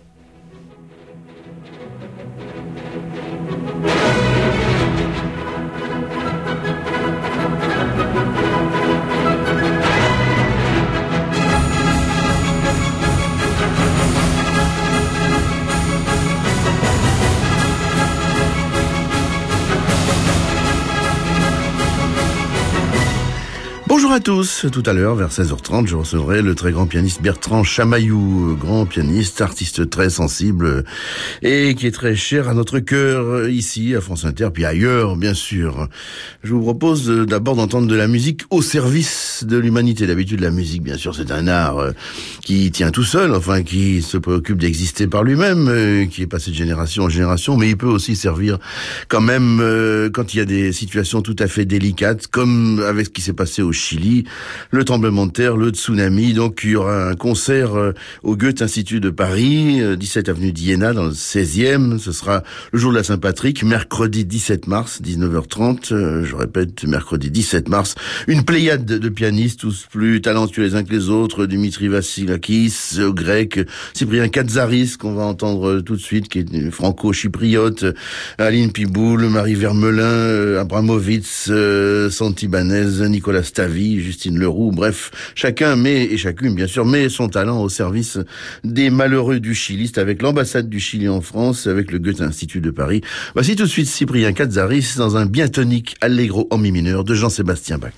Bonjour à tous. Tout à l'heure, vers seize heures trente, je recevrai le très grand pianiste Bertrand Chamaillou, grand pianiste, artiste très sensible et qui est très cher à notre cœur ici, à France Inter, puis ailleurs, bien sûr. Je vous propose d'abord d'entendre de la musique au service de l'humanité. D'habitude, la musique, bien sûr, c'est un art qui tient tout seul, enfin, qui se préoccupe d'exister par lui-même, qui est passé de génération en génération, mais il peut aussi servir quand même quand il y a des situations tout à fait délicates, comme avec ce qui s'est passé au Chili, le tremblement de terre, le tsunami. Donc il y aura un concert au Goethe-Institut de Paris, dix-sept avenue d'Iéna, dans le seizième. Ce sera le jour de la Saint-Patrick, mercredi dix-sept mars, dix-neuf heures trente. Je répète, mercredi dix-sept mars. Une pléiade de pianistes, tous plus talentueux les uns que les autres. Dimitri Vassilakis, grec, Cyprien Katsaris, qu'on va entendre tout de suite, qui est franco-chypriote, Aline Piboul, Marie Vermelin, Abramovitz, Santi Banez, Nicolas Stavi, Justine Leroux, bref, chacun met, et chacune bien sûr, met son talent au service des malheureux du Chili. C'est avec l'ambassade du Chili en France, avec le Goethe-Institut de Paris. Voici tout de suite Cyprien Katsaris dans un bien tonique allegro en mi mineur de Jean-Sébastien Bach.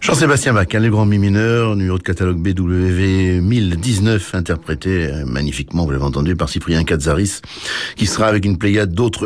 Jean-Sébastien Bach, le grand mi mineur, numéro de catalogue B W V mille dix-neuf, interprété magnifiquement, vous l'avez entendu, par Cyprien Katsaris, qui sera avec une pléiade d'autres